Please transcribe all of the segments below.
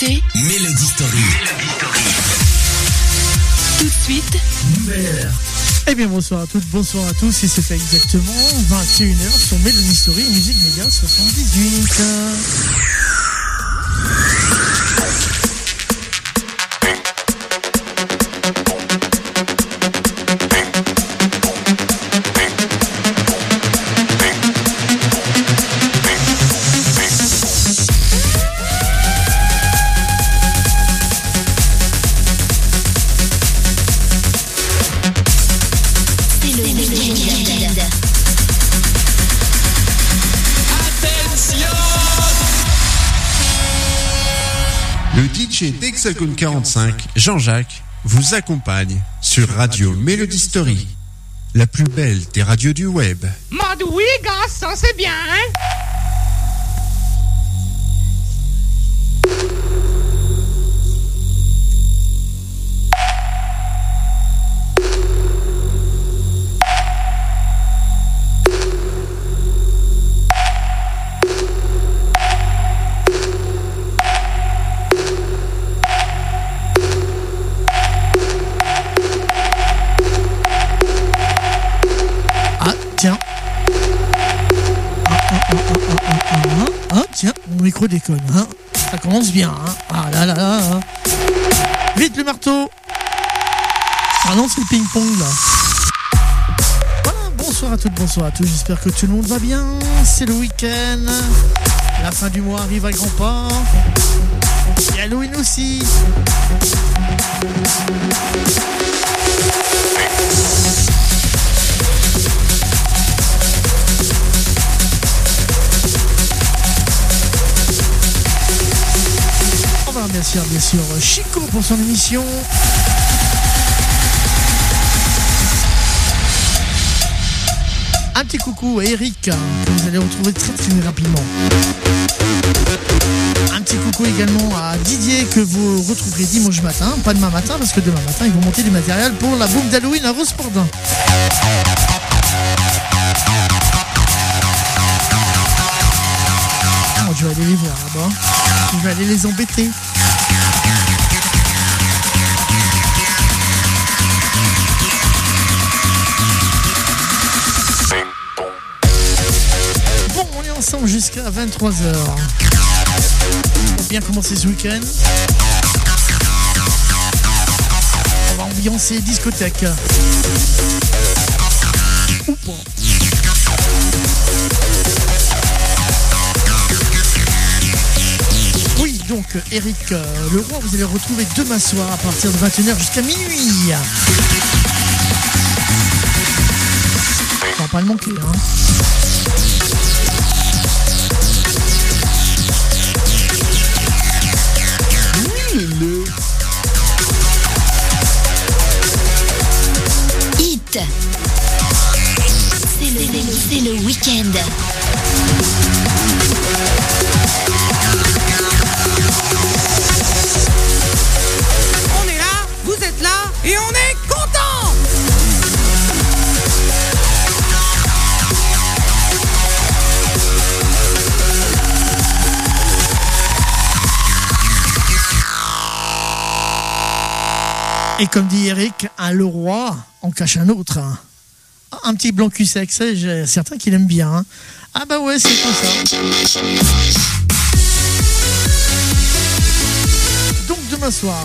écoutez Mélodie Story. Tout de suite, Nouvelle heure. Eh bien bonsoir à toutes, bonsoir à tous, et c'est fait exactement 21h sur Mélodie Story, Musique Média 78. Le DJ d'Hexagone 45, Jean-Jacques, vous accompagne sur Radio Mélodie Story, la plus belle des radios du web. Mode oui, gars, ça c'est bien, hein? Tiens, mon micro déconne, hein. Ça commence bien, hein. Ah là là là. Vite le marteau. Ah non, c'est le ping-pong là. Voilà, bonsoir à toutes, bonsoir à tous. J'espère que tout le monde va bien. C'est le week-end. La fin du mois arrive à grands pas. Et Halloween aussi. Bien sûr, Chico pour son émission. Un petit coucou à Eric, que vous allez retrouver très rapidement. Un petit coucou également à Didier, que vous retrouverez dimanche matin, pas demain matin, parce que demain matin ils vont monter du matériel pour la boucle d'Halloween à Rospordin. Je vais aller les voir là-bas. Je vais aller les embêter. Bon, on est ensemble jusqu'à 23h. On va bien commencer ce week-end. On va ambiancer discothèque. Ou pas. Oui, donc Eric Leroy, vous allez le retrouver demain soir à partir de 21h jusqu'à minuit. On va pas le manquer, hein. Le hit. C'est le week-end. On est là, vous êtes là, et on est content! Et comme dit Eric, un Leroy en cache un autre. Hein. Un petit blanc cul sec, ça, j'ai certain qu'il aime bien. Hein. Ah bah ouais, c'est comme ça. Donc demain soir,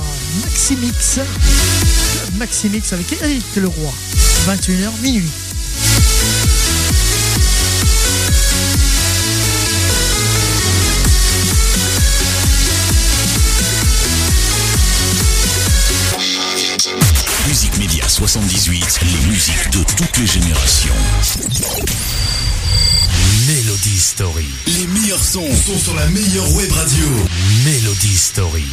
Maximix avec Eric Leroy, 21h minuit. Musique Média 78, les musiques de toutes les générations. Mélodie Story. Les meilleurs sons sont sur la meilleure web radio. Mélodie Story.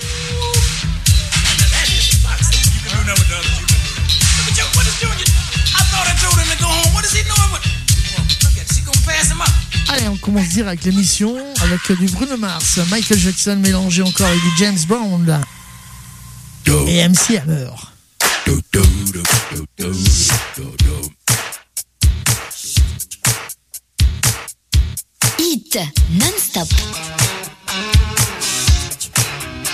Allez, on commence direct l'émission avec du Bruno Mars, Michael Jackson mélangé encore avec du James Brown et MC Hammer. Hit non-stop.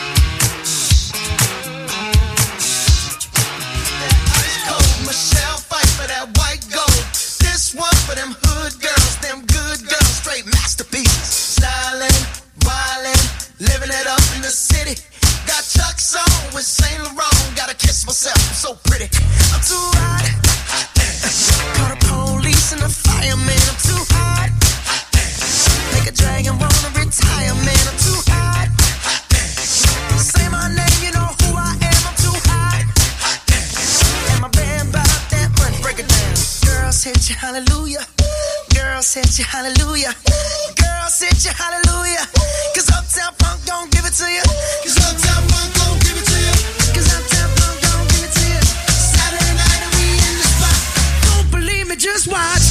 hallelujah. Girls hit you hallelujah. Girls hit you hallelujah. Cause Uptown Funk don't give it to you. Cause Uptown Funk don't give it to you. Cause Uptown Funk don't give it to you. Saturday night and we in the spot. Don't believe me, just watch.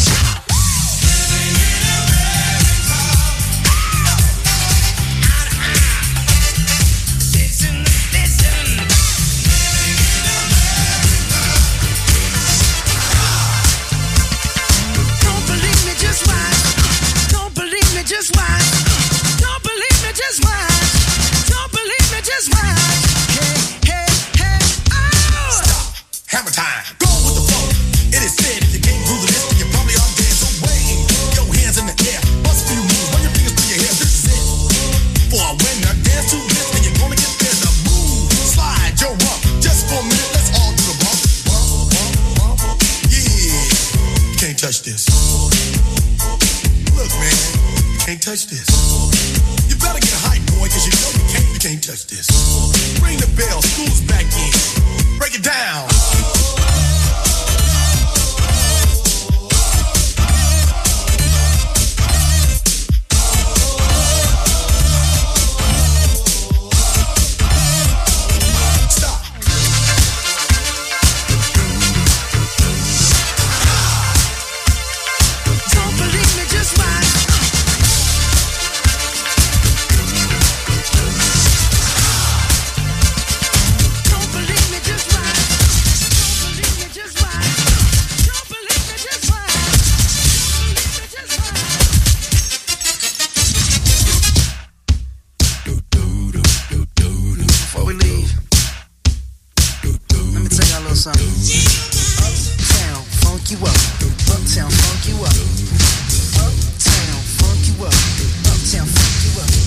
Just watch. Don't believe me, just watch. Don't believe me, just watch. Hey, hey, hey, oh! Stop. Hammer time. Go with the flow. It is said if you can't groove this, then you probably are dead. So wave your hands in the air. Bust a few moves. Run your fingers through your hair. This is it. For a winner, dance to this, then you're gonna get there. The move. Slide your rump. Just for a minute, let's all do the bump. Bump, bump, bump. Yeah. You can't touch this. Look, man. Can't touch this. You better get hype, boy, cause you know you can't touch this. Ring the bell, school's back in. Break it down. Stop. Don't believe me, just watch. Uptown, funk you up. Uptown, funk you up. Uptown, funk you up. Uptown, funk you up.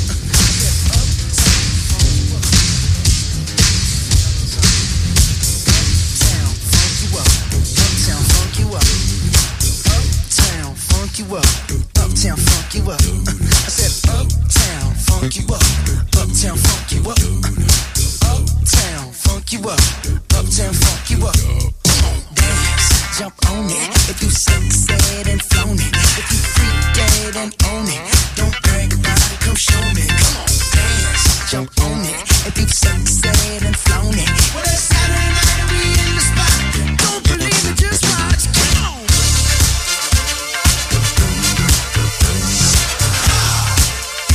Uptown, funk you up. Uptown, funk you up. Uptown, funk you up. I said uptown, funk you up. Uptown, funk you up. Uptown, funk you up. Uptown, funk you up. Dance, jump on it. If you succeed and flown it. If you freak dead and own it. Don't brag about it, come show me. Come on, dance, jump on it. If you succeed and flown it. Well, it's Saturday night and we in the spot. Don't believe it, just watch. Come on.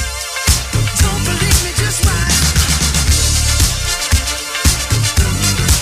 Don't believe me, just watch.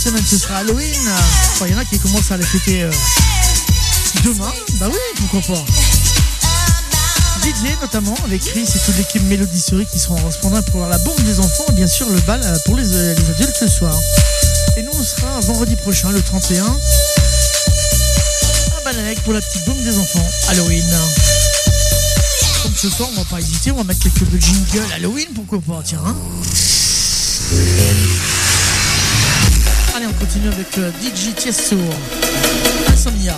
semaine, ce sera Halloween. Enfin, il y en a qui commencent à les fêter demain. Bah oui, pourquoi pas. DJ notamment, avec Chris et toute l'équipe Mélodie qui seront en correspondants pour la bombe des enfants et bien sûr le bal pour les adultes ce soir. Et nous, on sera vendredi prochain, le 31, à Bananec pour la petite bombe des enfants, Halloween. Comme ce soir, on va pas hésiter, on va mettre quelques jingles Halloween, pourquoi pas, tiens. Hein. Allez, on continue avec DJ Tiesto, Insomnia.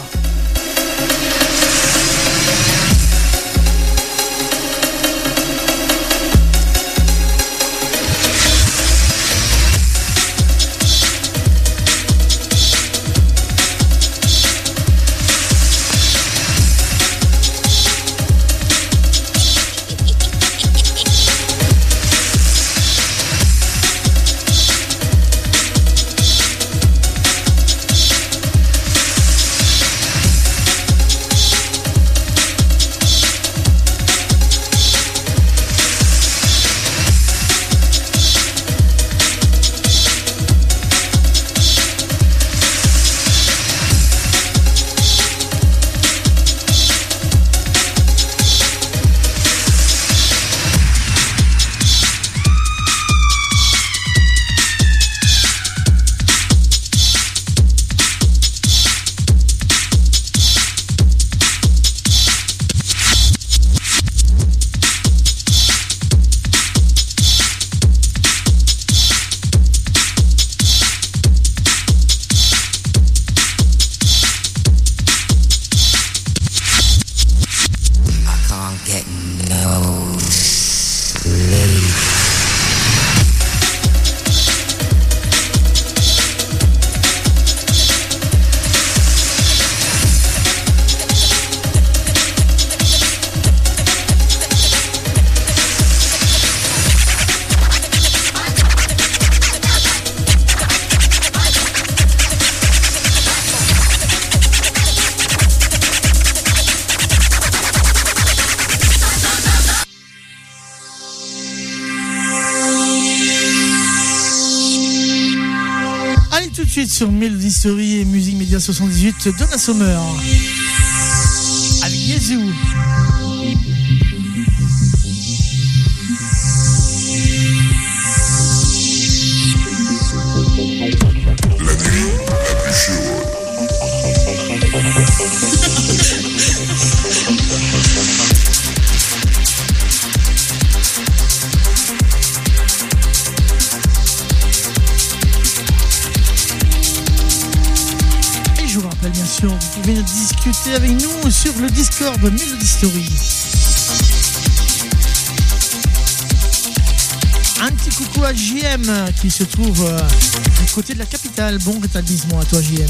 Sur Melody Story et Musique Média 78, Donna Summer avec Yezu. La nuit la plus chaude. Bien sûr, vous pouvez discuter avec nous sur le Discord Melody Story. Un petit coucou à JM qui se trouve du côté de la capitale. Bon rétablissement à toi JM.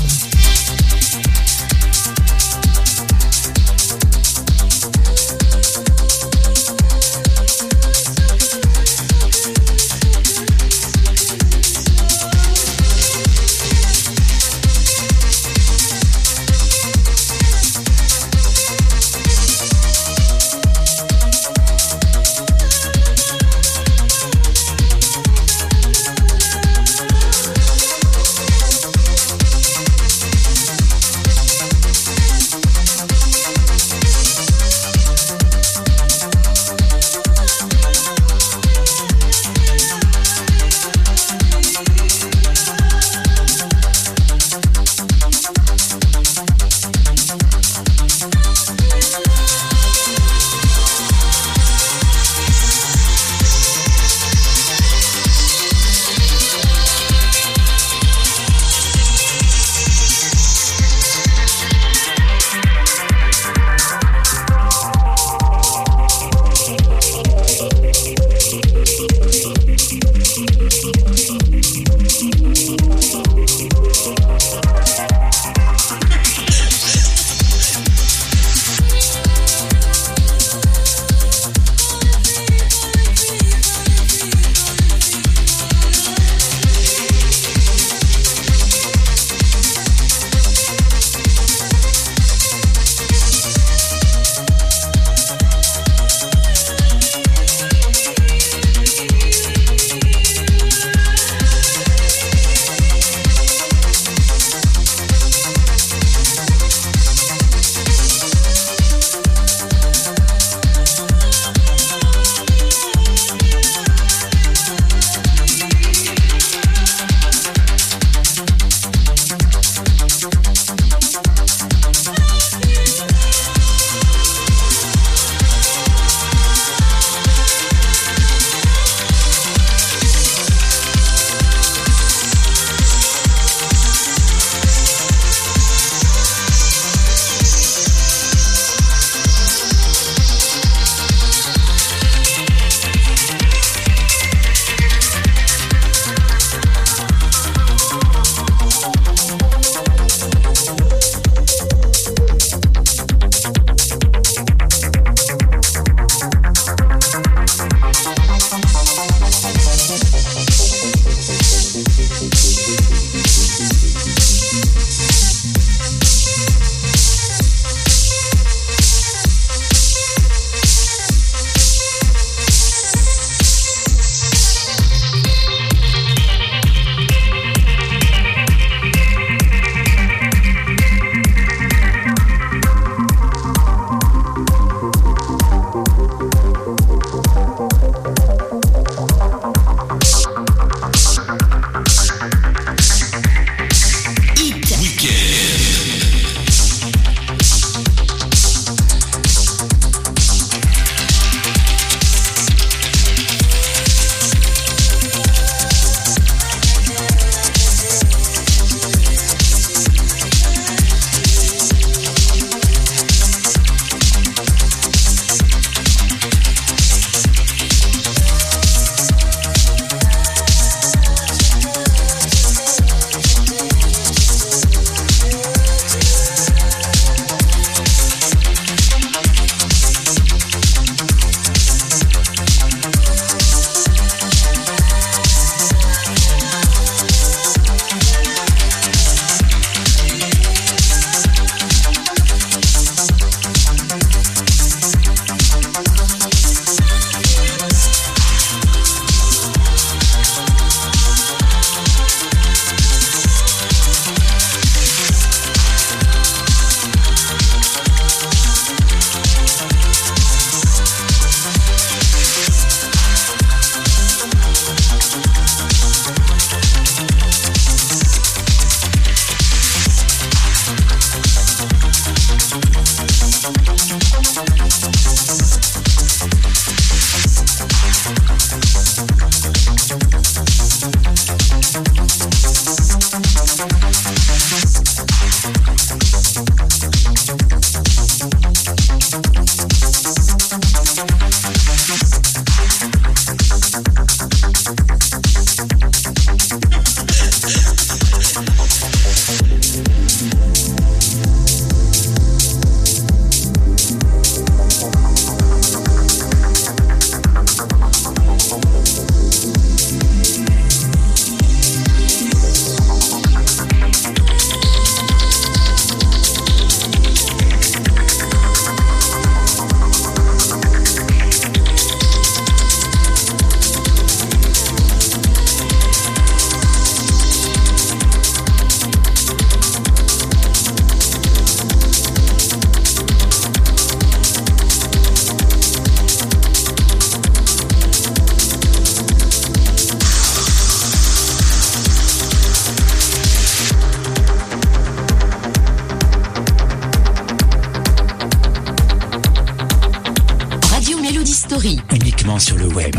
uniquement sur le web.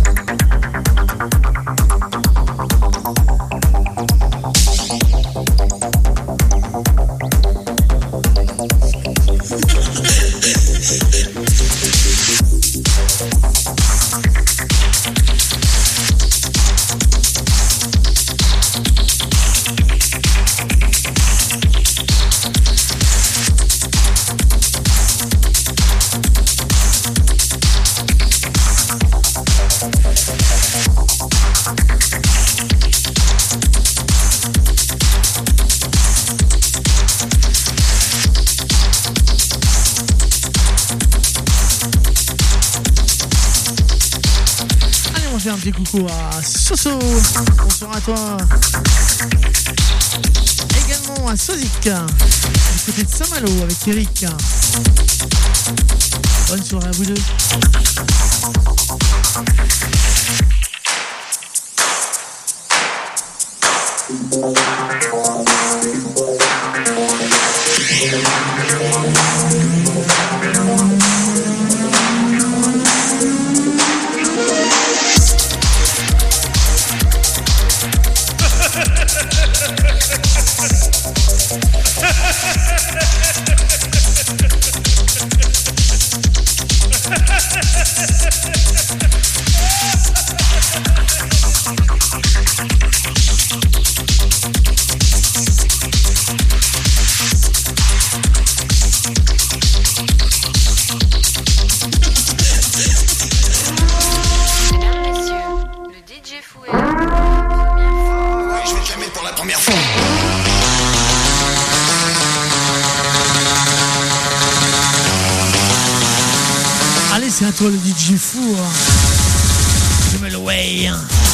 Un petit coucou à Soso, bonsoir à toi. Également à Sozik, du côté de Saint-Malo avec Eric. Bonne soirée à vous deux. C'est à toi le DJ fou. Je mets le way.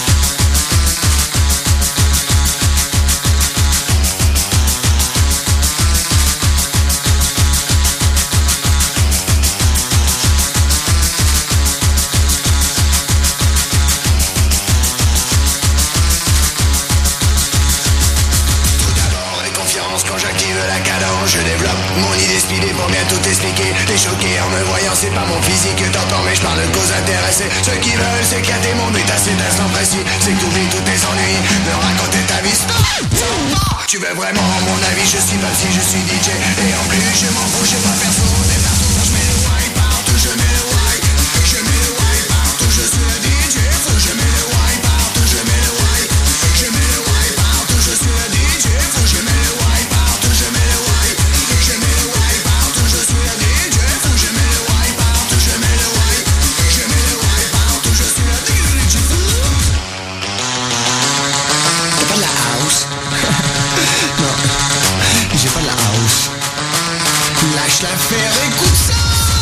Je développe mon idée speedée pour bien tout expliquer. T'es choqué en me voyant, c'est pas mon physique que t'entends, mais je parle de causes intéressées. Ceux qui veulent s'éclater mon but à cet instant précis, c'est que t'oublies tous tes ennuis, me raconter ta vie. Stop. Tu veux vraiment mon avis, je suis pas si je suis DJ. Et en plus je m'en fous, je pas perso des partout. Je mets le white partout, je mets le white. Je mets le white partout, je suis le DJ. Faut je mets le white partout, je mets le white. Je mets le white partout, je suis le DJ. Faut je mets le white partout, je mets le white. Je mets le white partout, je suis le DJ. Faut je mets le white partout, je mets le white. Je mets le white partout, je suis le DJ. T'as pas de la house? Non, j'ai pas de la house. Lâche l'affaire, écoute ça.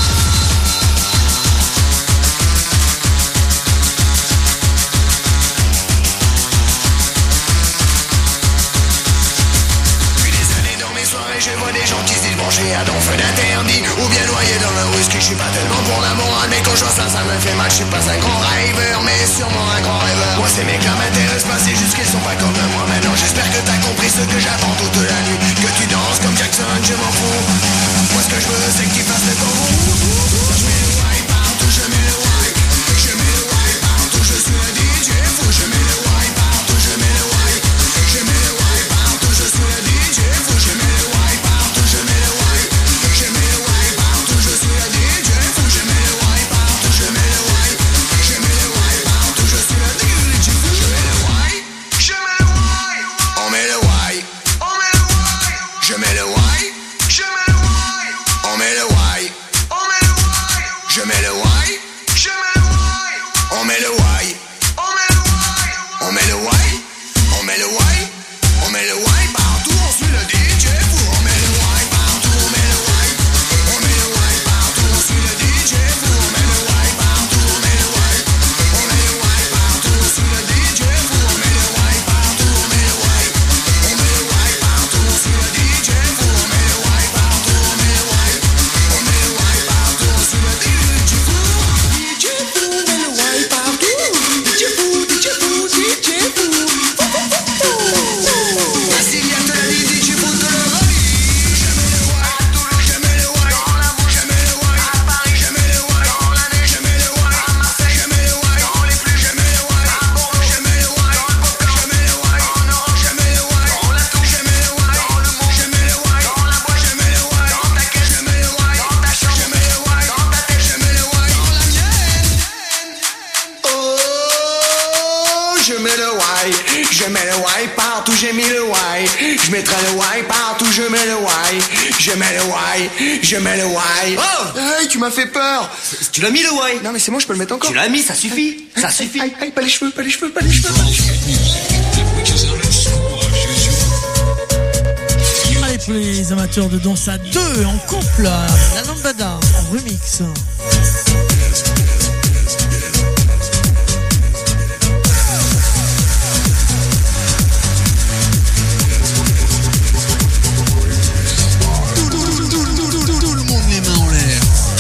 Je vois des gens qui se disent branchés à ton feu d'interdit ou bien noyés dans le risque. Je suis pas tellement pour l'amour, mais quand je vois ça, ça me fait mal. Je suis pas un grand rêveur, mais sûrement un grand rêveur. Moi ces mecs-là m'intéressent pas, c'est juste qu'ils sont pas comme moi. Maintenant j'espère que t'as compris ce que j'attends toute la nuit. Que tu danses comme Jackson, je m'en fous. Moi ce que je veux c'est que tu fasses le con. Je mets le white partout, je mets le white. Je mets le white partout, je suis le DJ. Faut je mets le white partout, je mets le white. Je mets le white partout, je suis le DJ. Faut je mets le white partout, je mets le white. Je mets le white partout, je suis le DJ. Faut je mets le white partout, je mets le white. Je mets le white partout, je suis le DJ. Je mets le white, je mets le white. On met le white, on mets le Y. Je mets le Y partout, j'ai mis le Y. Je mettrai le Y partout, je mets le Y. Je mets le Y, je mets le Y. Oh, hey, tu m'as fait peur. tu l'as mis le Y. Non mais c'est bon, je peux le mettre encore. Tu l'as mis, ça suffit. Ça suffit. Aïe, aïe, pas les cheveux, pas les cheveux, pas les cheveux, pas les cheveux. Allez, pour les amateurs de danse à deux, en couple, la lambada, en remix. Tout le monde les mains en l'air.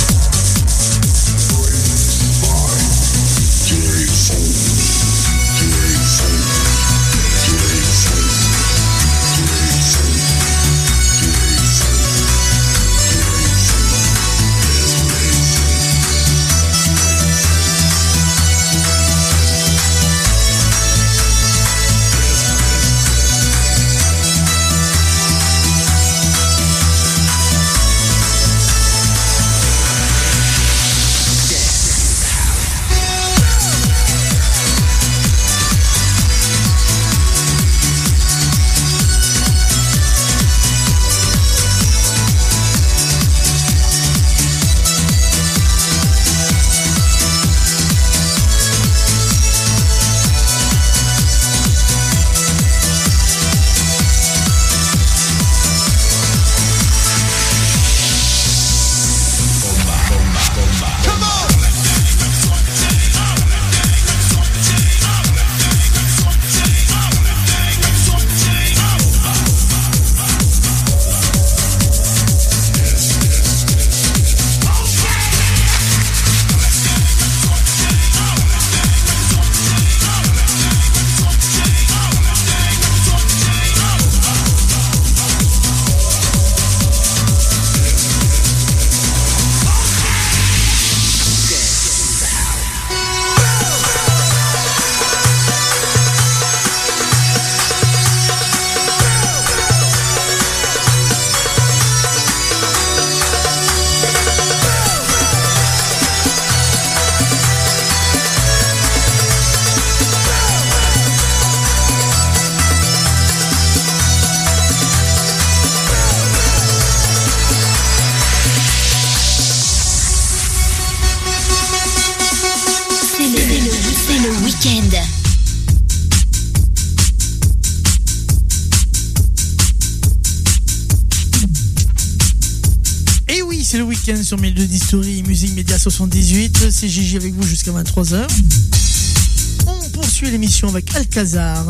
C'est le week-end sur 1002 Story, Musique Média 78. C'est Gigi avec vous jusqu'à 23h. On poursuit l'émission avec Alcazar.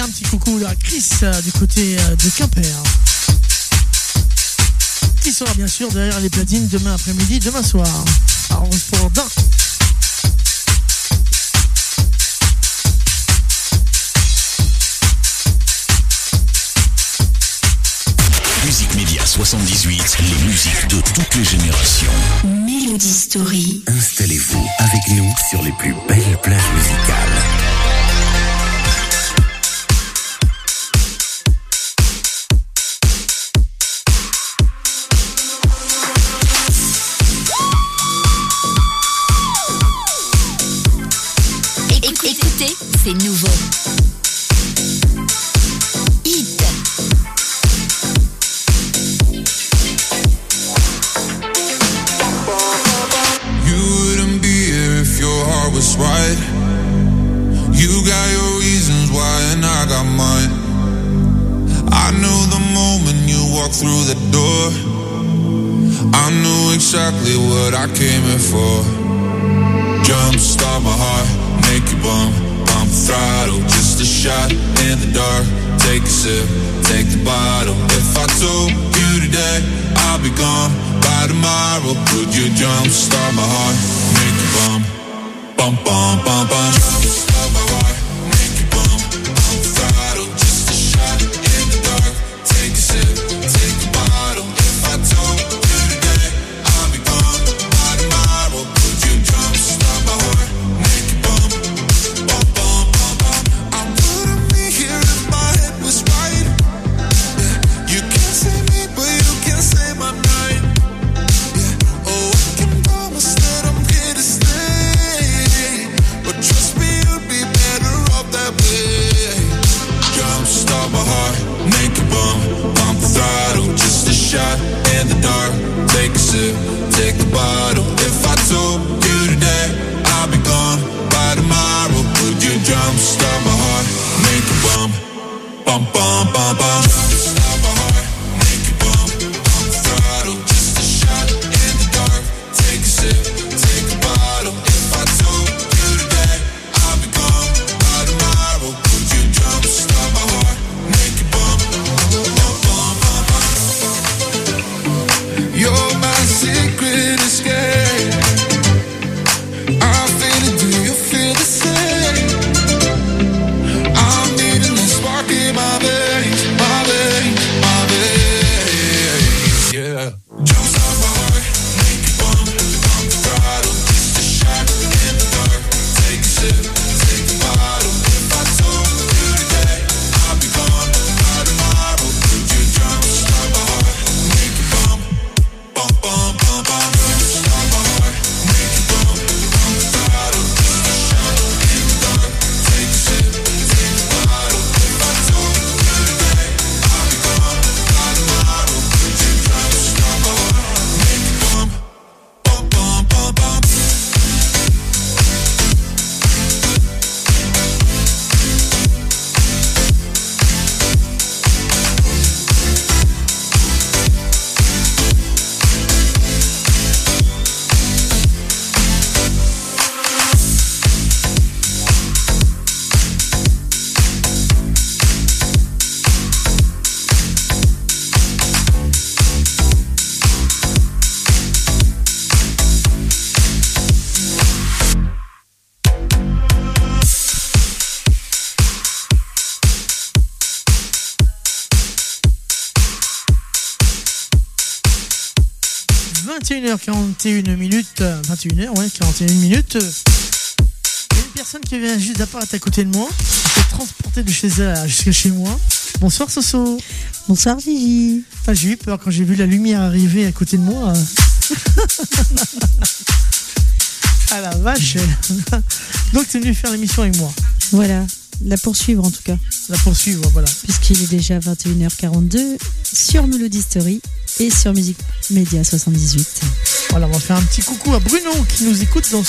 un petit coucou à Chris du côté de Quimper, qui sera bien sûr derrière les platines demain après-midi, demain soir. Alors on se porte d'un. Musique Média 78, les musiques de toutes les générations. Mélodie Story. Installez-vous avec nous sur les plus belles plages musicales. Écoutez, c'est nouveau. Hit. Heart was right. You got your reasons why and I got mine. I knew the moment you walked through the door, I knew exactly what I came here for. Jumpstart my heart, make you bump, pump the throttle, just a shot in the dark. Take a sip, take the bottle. If I told you today, I'll be gone by tomorrow. Could you jumpstart my heart, make you bump? Bum bum bum bum. Jumpstart my heart, make you bump, pump the throttle, just a shot in the dark. Take a sip, take the bottle. If I told you today, I'll be gone by tomorrow. Could you jumpstart my heart, make you bump, bum bum bum bum. I wouldn't be here if my head was right. Yeah, you can't save me, but you can save my night. Yeah, oh, I can promise that I'm here to stay. Trust me, you'd be better off that way. Jumpstart my heart, make it bump, pump the throttle, just a shot in the dark. Take a sip, take the bottle. If I told you today, I'll be gone by tomorrow. Would you jumpstart my heart, make it bump, bump bump bump bump. Jumpstart my heart, make it bump, pump the throttle, just a shot in the dark. Take a sip, take the bottle. If I told you're my secret escape. I feel it, do you feel the same? I'm needing that spark in my veins, my veins, my veins. Yeah. Jumpstart my heart, make it bump, pump the throttle, just a shot in the dark. Take a sip, take the bottle. If I told you today, I'll be gone by tomorrow. Could you jumpstart my heart, make it bump? Bum bum bum bum. Jumpstart my heart, make it bump, pump the throttle, just a shot in the dark. Take a sip, take the bottle. If I told you today, I'll be gone by tomorrow. Could you jumpstart my heart, make it bump, bum bum bum bum. 21h41 minutes, 21h, ouais, 41 minutes. Il y a une personne qui vient juste d'apparaître à côté de moi, qui est transportée de chez elle jusqu'à chez moi. Bonsoir Soso. Bonsoir Gigi. Enfin, j'ai eu peur quand j'ai vu la lumière arriver à côté de moi. Ah la vache. Donc tu es venu faire l'émission avec moi. Voilà, la poursuivre en tout cas. La poursuivre, voilà. Puisqu'il est déjà 21h42 sur Melody Story et sur Musique Média 78. Voilà, on va faire un petit coucou à Bruno qui nous écoute dans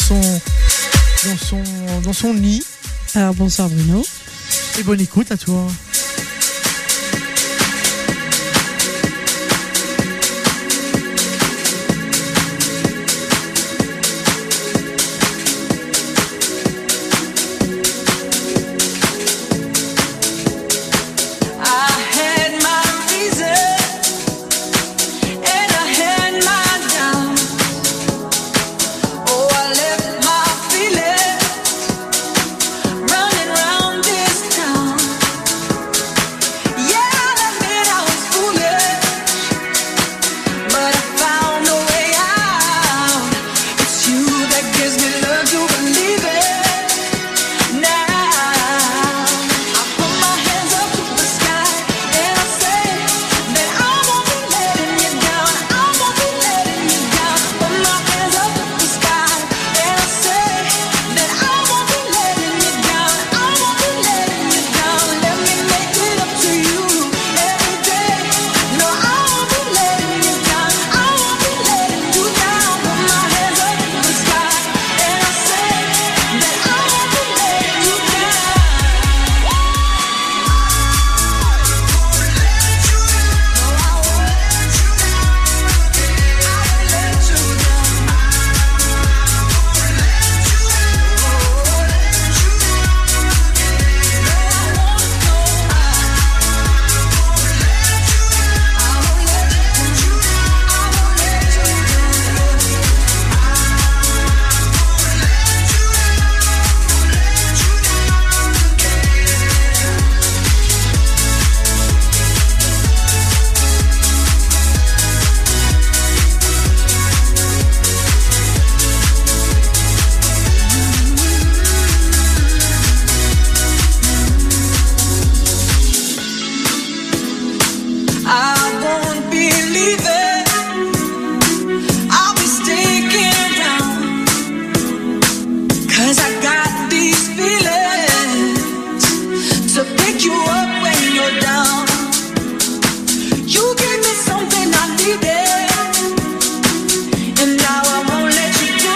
son lit. Alors bonsoir Bruno. Et bonne écoute à toi. you're down. You gave me something I needed, and now I won't let you go.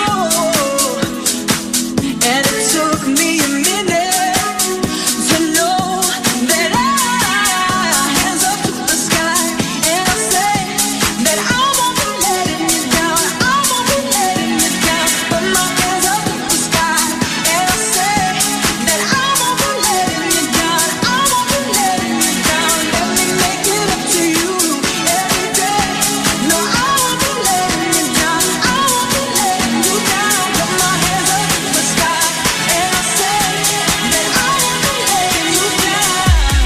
And it took me a minute to know that hands up to the sky, and I say that I won't be letting you down. I won't be letting you down. Put my hands up to the sky, and I say that I won't be letting you down. I won't be letting you down. Let me make it up to you every day. No, I won't be letting you down. I won't be letting you down. Put my hands up to the sky, and I say that I won't be letting you down.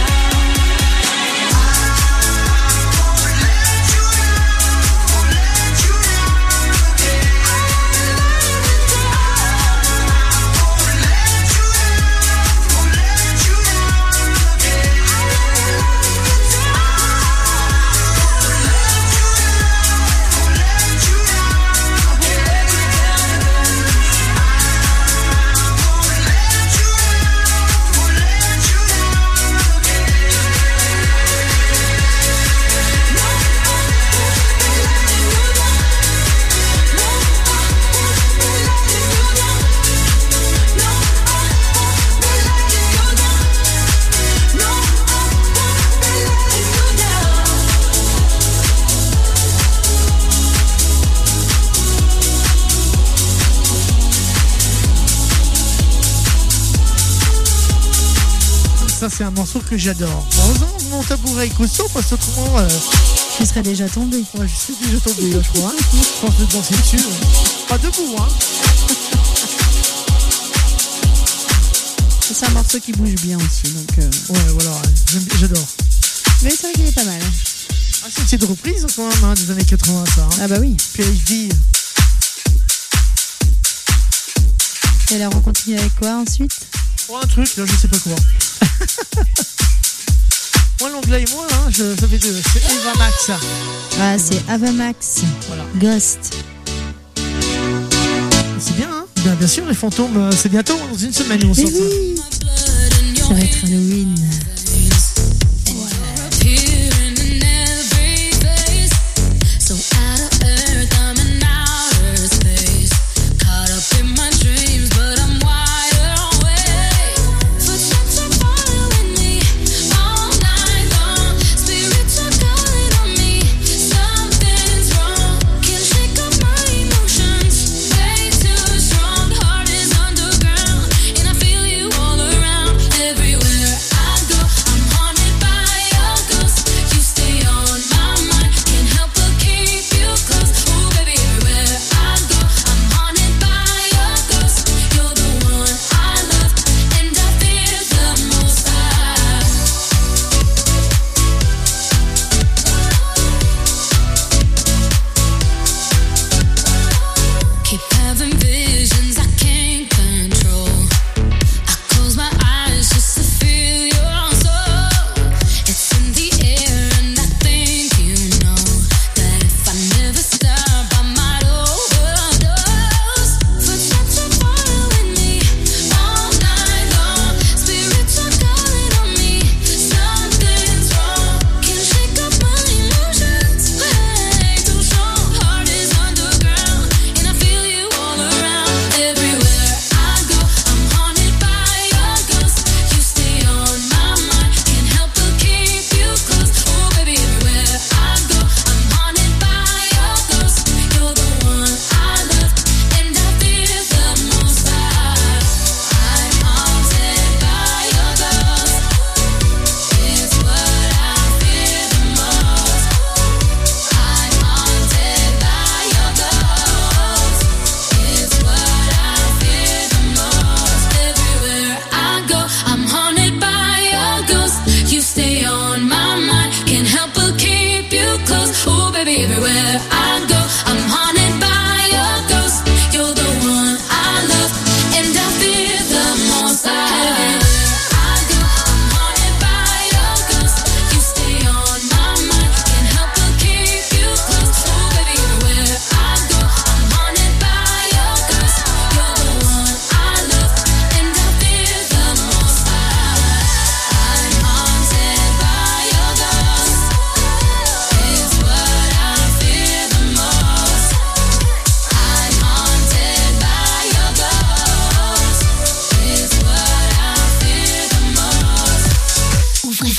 Ça, c'est un morceau que j'adore. Heureusement, mon tabouret est costaud parce qu'autrement, Tu serais déjà tombé. ouais, je suis déjà tombé, là, je crois. Je pense de danser dessus. Pas debout, hein. C'est un morceau qui bouge bien aussi, donc. Ouais, voilà, ouais. J'adore. Mais c'est vrai qu'il est pas mal. Ah, c'est une petite reprise quand même, hein, des années 80, ça. Hein. Ah bah oui. PhD. Et alors on continue avec quoi ensuite? Oh, un truc, là, je sais pas quoi. Moi, l'anglais et moi, hein, ça fait deux. C'est Eva Max. Ah, c'est Ava Max. Voilà. Ghost. C'est bien, hein. Bien sûr, les fantômes, c'est bientôt, dans une semaine, on Mais sort ça. oui. Ça va être Halloween. Everywhere I go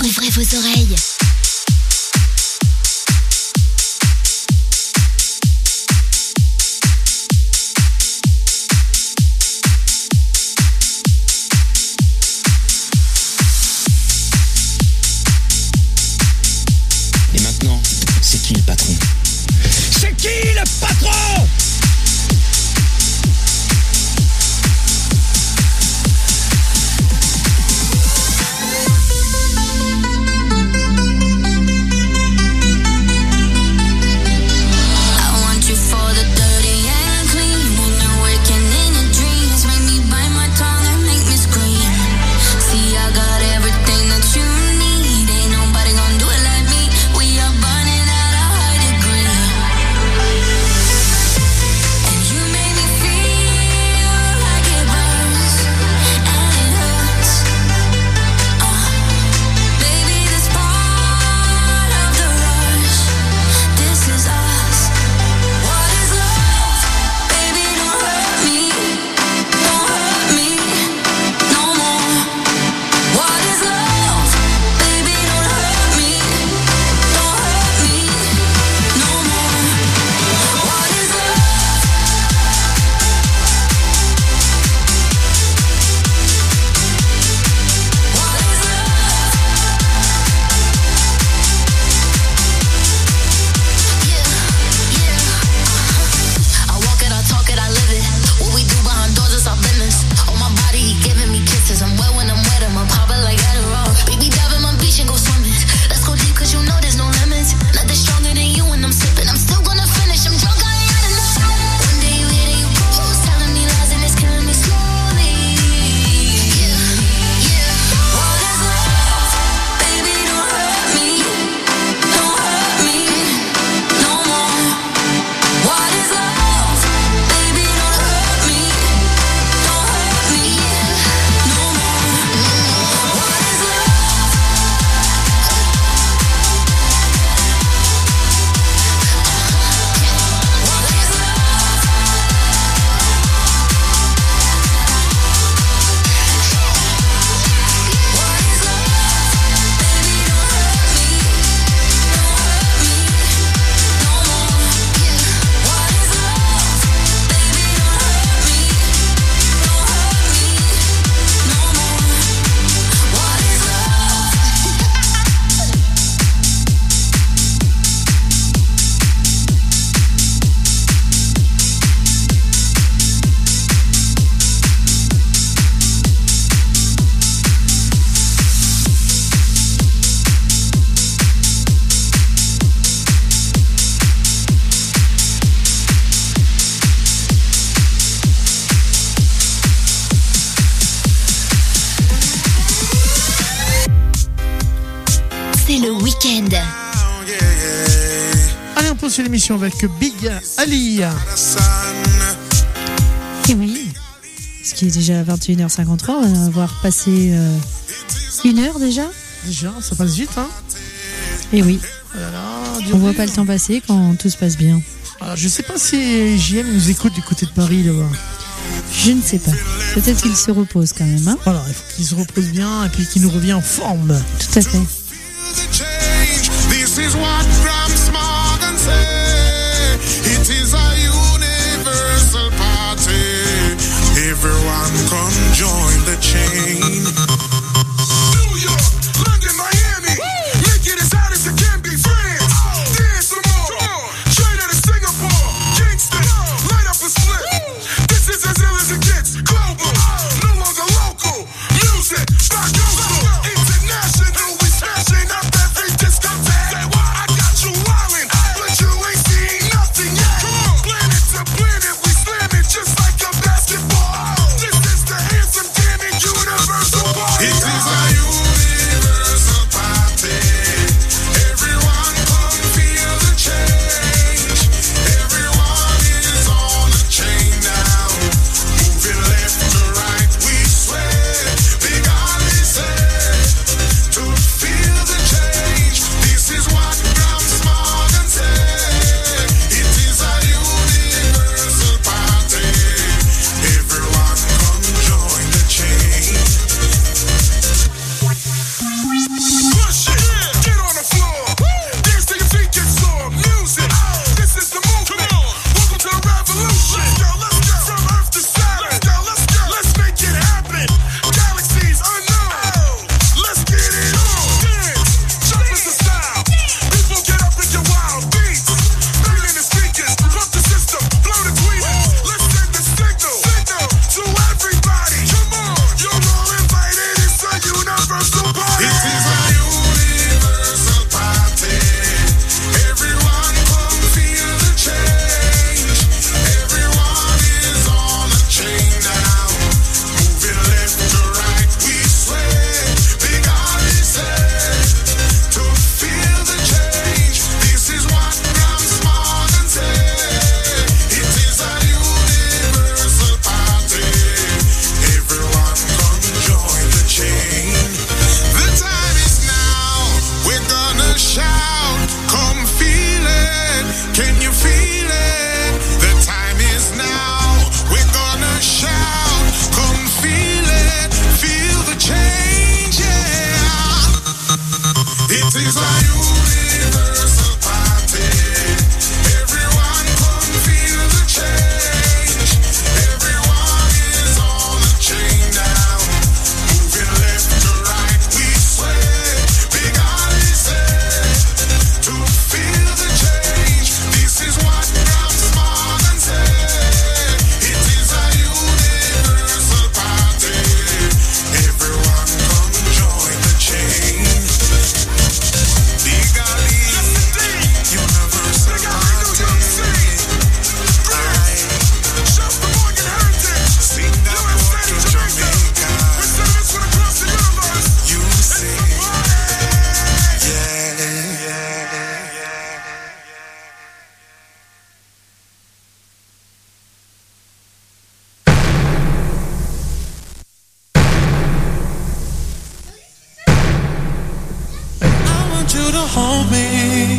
Ouvrez vos oreilles. Et maintenant, c'est qui le patron? C'est qui le patron? Allez, on pose sur l'émission avec Big Ali. Et oui, ce qui est déjà 21h53, on va avoir passé 1 heure déjà. Déjà, ça passe vite, hein. Et oui, Voilà, on voit pas le temps passer quand tout se passe bien. Alors, je sais pas si JM nous écoute du côté de Paris là-bas. Je ne sais pas. Peut-être qu'il se repose quand même, hein. Voilà, il faut qu'il se repose bien et puis qu'il nous revient en forme. Tout à fait. This is what Bram Smorgan say. It is a universal party. Everyone come join the chain. New York, London, Miami. Make it as hot as it can be. France, dance some more. China to Singapore, Kingston, light up a split. This is as ill as it gets. Global, no longer local. Music, by international we stand.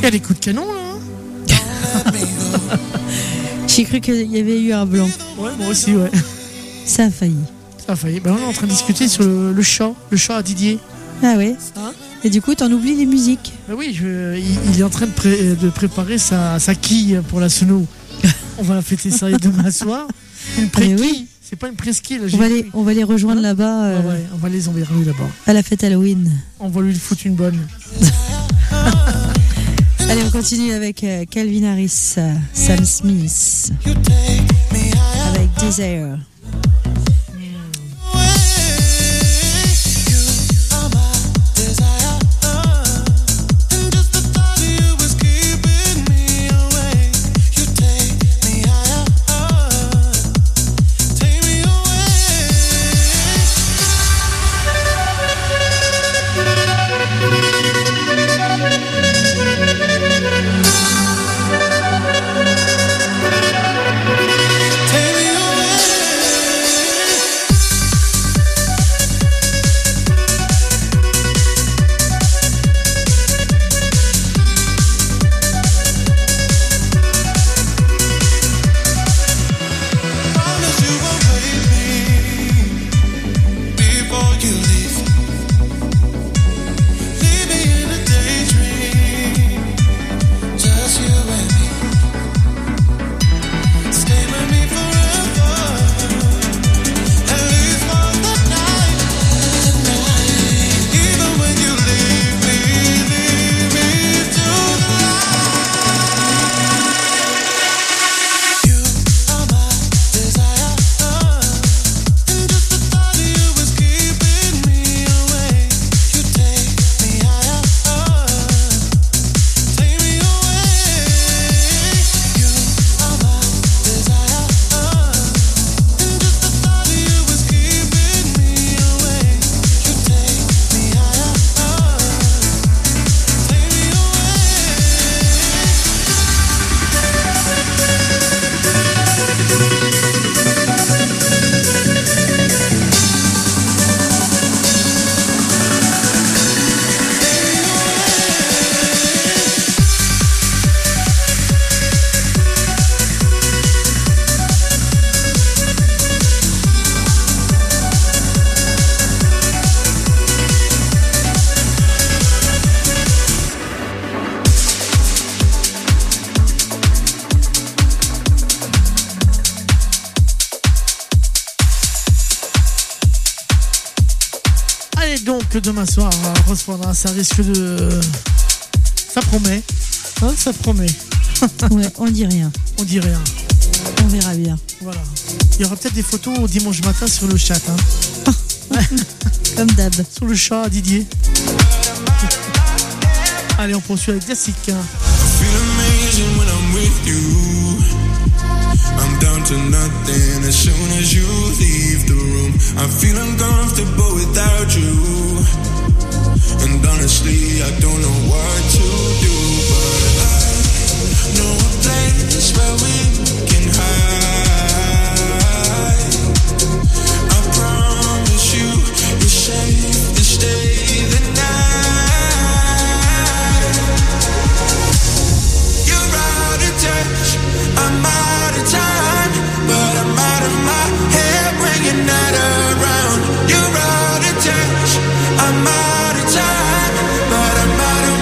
Il y a des coups de canon là. J'ai cru qu'il y avait eu un blanc. Ouais, moi aussi, ouais. Ça a failli. Ça a failli. Ben, on est en train de discuter sur le chat à Didier. Ah ouais. Hein? Et du coup, t'en oublies les musiques. Ben oui, il est en train de préparer sa quille pour la Suno. On va fêter ça demain soir. Une pré-quille. Oui. C'est pas une presqu'île. On va les rejoindre là-bas. Ouais, on va les enverrer là-bas. À la fête Halloween. On va lui foutre une bonne. Allez, on continue avec Calvin Harris, Sam Smith, avec Desire. Que demain soir, Rose, ça risque de... Ça promet. Hein, ça promet. Ouais, on dit rien. On dit rien. On verra bien. Voilà. Il y aura peut-être des photos au dimanche matin sur le chat. Hein. Ouais. Comme d'hab. Sur le chat, Didier. Allez, on poursuit avec Jessica. I'm down to nothing as soon as you leave the room. I feel uncomfortable without you. And honestly, I don't know what to do. But I know a place where we can hide. I promise you, you're safe to stay the night. You're out of touch, I'm out of time, but I'm out of my head when you're not around. You're out of touch, I'm out of time, but I'm out of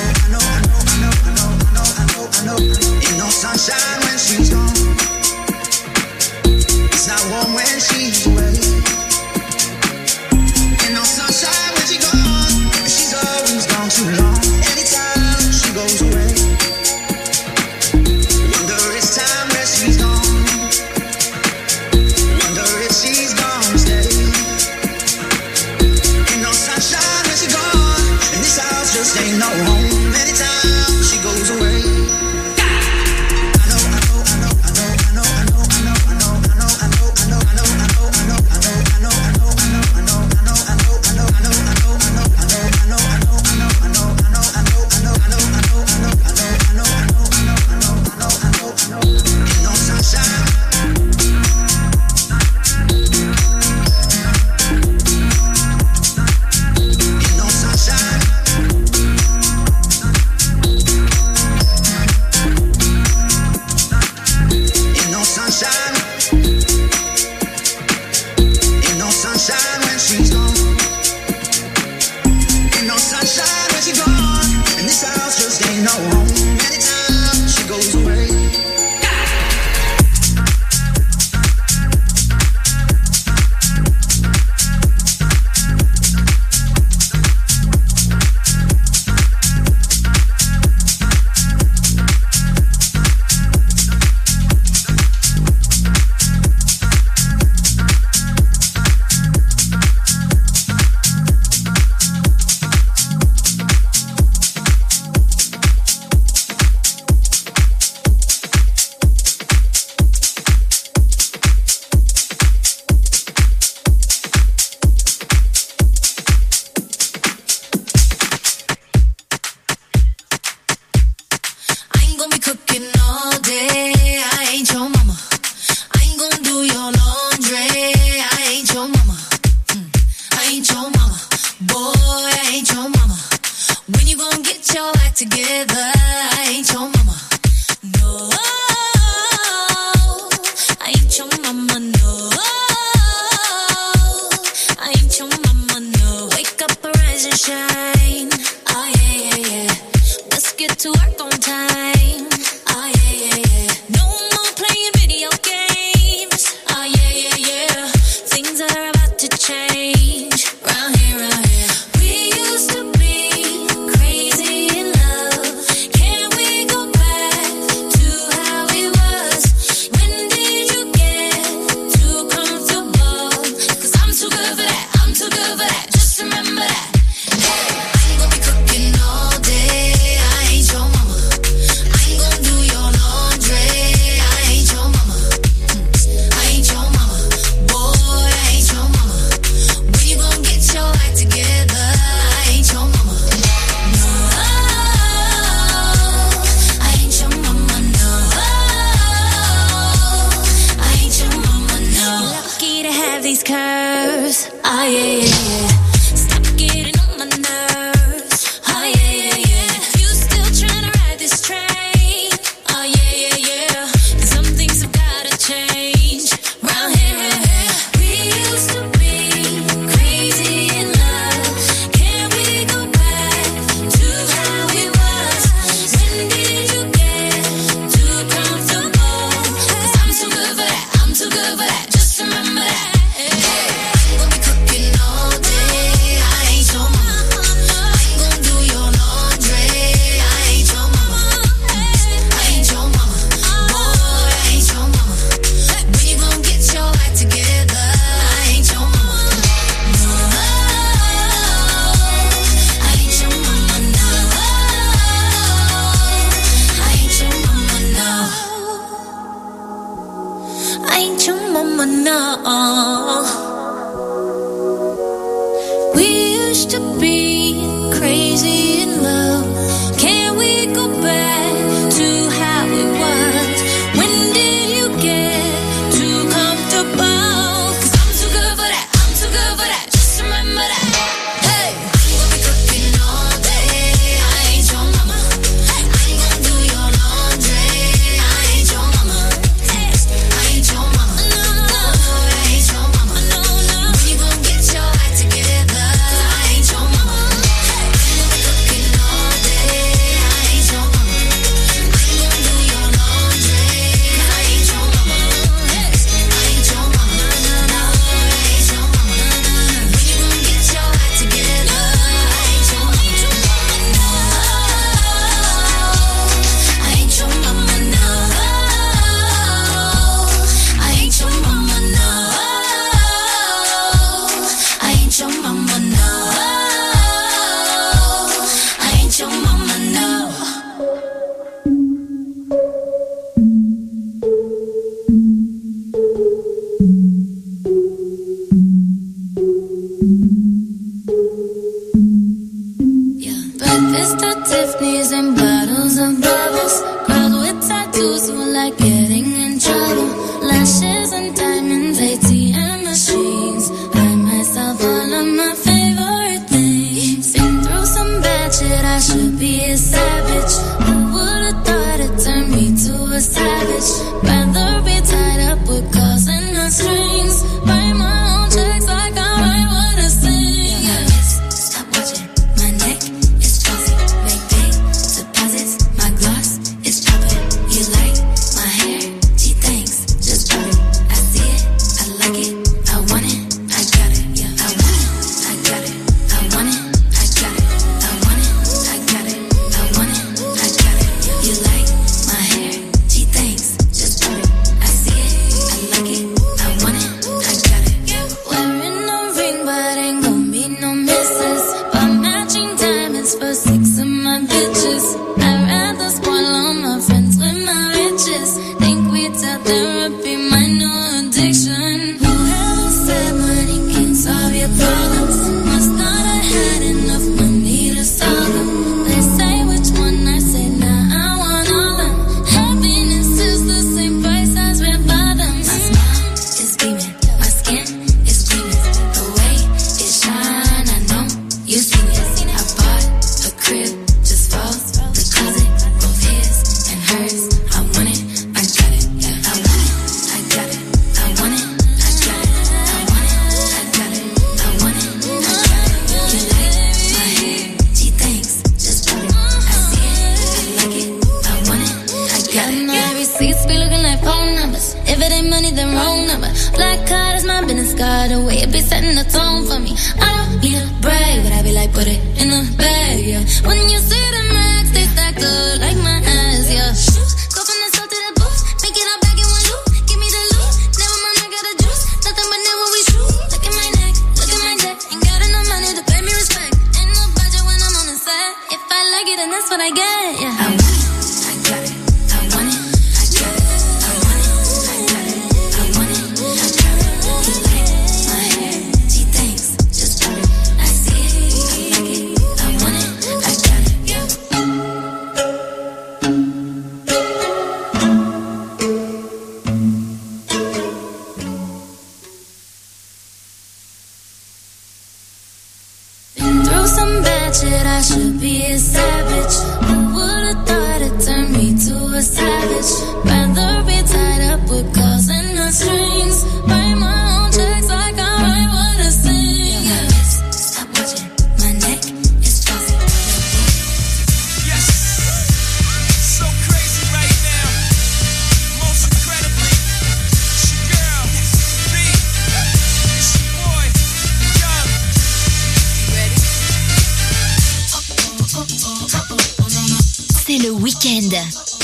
Ain't no sunshine when she's gone. It's not warm when she's away. Ain't no sunshine when she's gone. She's always gone too long. Anytime she goes away. ain't your mama. Boy, I ain't your mama. When you gon' get your act together? I ain't your mama. No, I ain't your mama, no. I ain't your mama, no. Wake up, arise and shine. Oh yeah, yeah, yeah. Let's get to work on time. Oh yeah, yeah, yeah. No more playing video games. Oh yeah, yeah, yeah. Things are about to change. Round here, round here. We used to be crazy in love. Can we go back to how it was? When did you get too comfortable? 'Cause I'm too good for that. I'm too good for that. Just remember that. Hey, I ain't gonna be cooking all day. I ain't your mama. I ain't gonna do your laundry. I ain't your mama. I ain't your mama. Boy, I ain't your mama. When you gon' get your act together? I ain't your mama. No, I ain't your mama, no. I ain't your mama, no. Lucky to have these curves. Oh yeah, yeah, yeah. Stop getting on my nerves. Oh yeah, yeah, yeah. You still tryna ride this train? Oh yeah, yeah, yeah. 'Cause some things have gotta change. Round here, round here. We used to be crazy in love. Can we go back to how it was? When did you get too comfortable? 'Cause I'm too good for that. I'm too good for that. Just remember that. Hey, I ain't gonna be cooking all day. I ain't your mama. I ain't gonna do your laundry. I ain't your mama. I ain't your mama. Boy, I ain't your mama. When you gon' get your act together? I ain't your mama. No, I ain't your mama, no. I ain't your mama, no. I ain't your mama, no. We used to be crazy in love. Can we go back to how it was? When did you get too comfortable? 'Cause I'm too good for that. I'm too good for that. Just remember that. Hey, I ain't gonna be cooking all day. I ain't your mama. I ain't gonna do your laundry. I ain't your mama. I ain't your mama. No, I ain't your mama. No, no. When you gon' get your act together? I ain't your mama. I ain't gonna be cooking all day. I ain't your mama. I ain't gonna do your laundry. I ain't your mama. I ain't your mama. No, I ain't your mama. When you gon' get your act together? I ain't your mama. I ain't your mama, no. I ain't your mama, no. I ain't your mama, no. I ain't your mama, no. Breakfast at Tiffany's and bottles of bubbles. Girls with tattoos who like getting in trouble. Lashes and diamonds, ATM machines. Buy myself all of my favorite things. Seen through some bad shit, I should be a savage. Who would've thought it turned me to a savage? Rather be tied up with calls and not strings. Write my own checks like I write what I sing. Stop watching, my neck is glossy. Make big deposits, my gloss cut is my business card. The way it be setting the tone for me. I don't need a brag, but I be like, put it in the bag, yeah. When you see the max, they stack up like my ass, yeah. Go from the south to the booth, make it all back in one loop. Give me the loot, never mind, I got the juice. Nothing but never we shoot. Look at my neck, look at my neck. Ain't got enough money to pay me respect. Ain't no budget when I'm on the set. If I like it, then that's what I get, yeah. I want it, I got it. I want it, I got it. I want it, I got it. I want it, I got it. He like my hair, he thinks, just put it. I see it, I like it. I want it, I got it, yeah. Been through some bad shit, I should be a savage. Who would've thought it turned me to a savage? Rather be tied up with calls and the strings. Write my own checks like I write what I sing. Yeah. Stop watching, my neck is fuzzy. Yes, so crazy right now. Most incredibly, it's your girl, B. It's your boy, Young. You ready? C'est le week-end.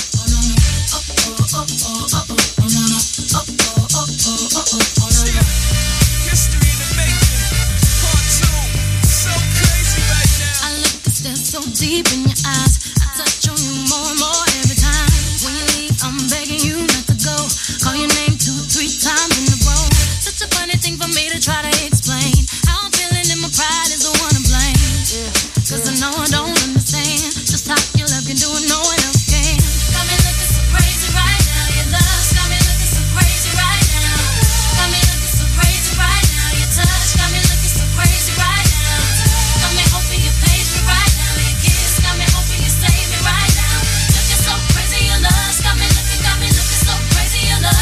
History in the making, part 2. So crazy right now. I look and stare so deep in your eyes. I touch on you more and more every time. When you leave, I'm begging you not to go. Call your name 2-3 times in a row. Such a funny thing for me to try to explain. How I'm feeling and my pride is the one to blame. Cause I know I don't understand just how your love can do it, no one else can. Got me looking so crazy right now. Your love's got me looking so crazy right now. Got me looking so crazy right now. Your touch got me looking so crazy right now. Got me hoping you page me right now. Your kiss got me hoping you save me right now. Looking so crazy, your love's got me looking so crazy, your love.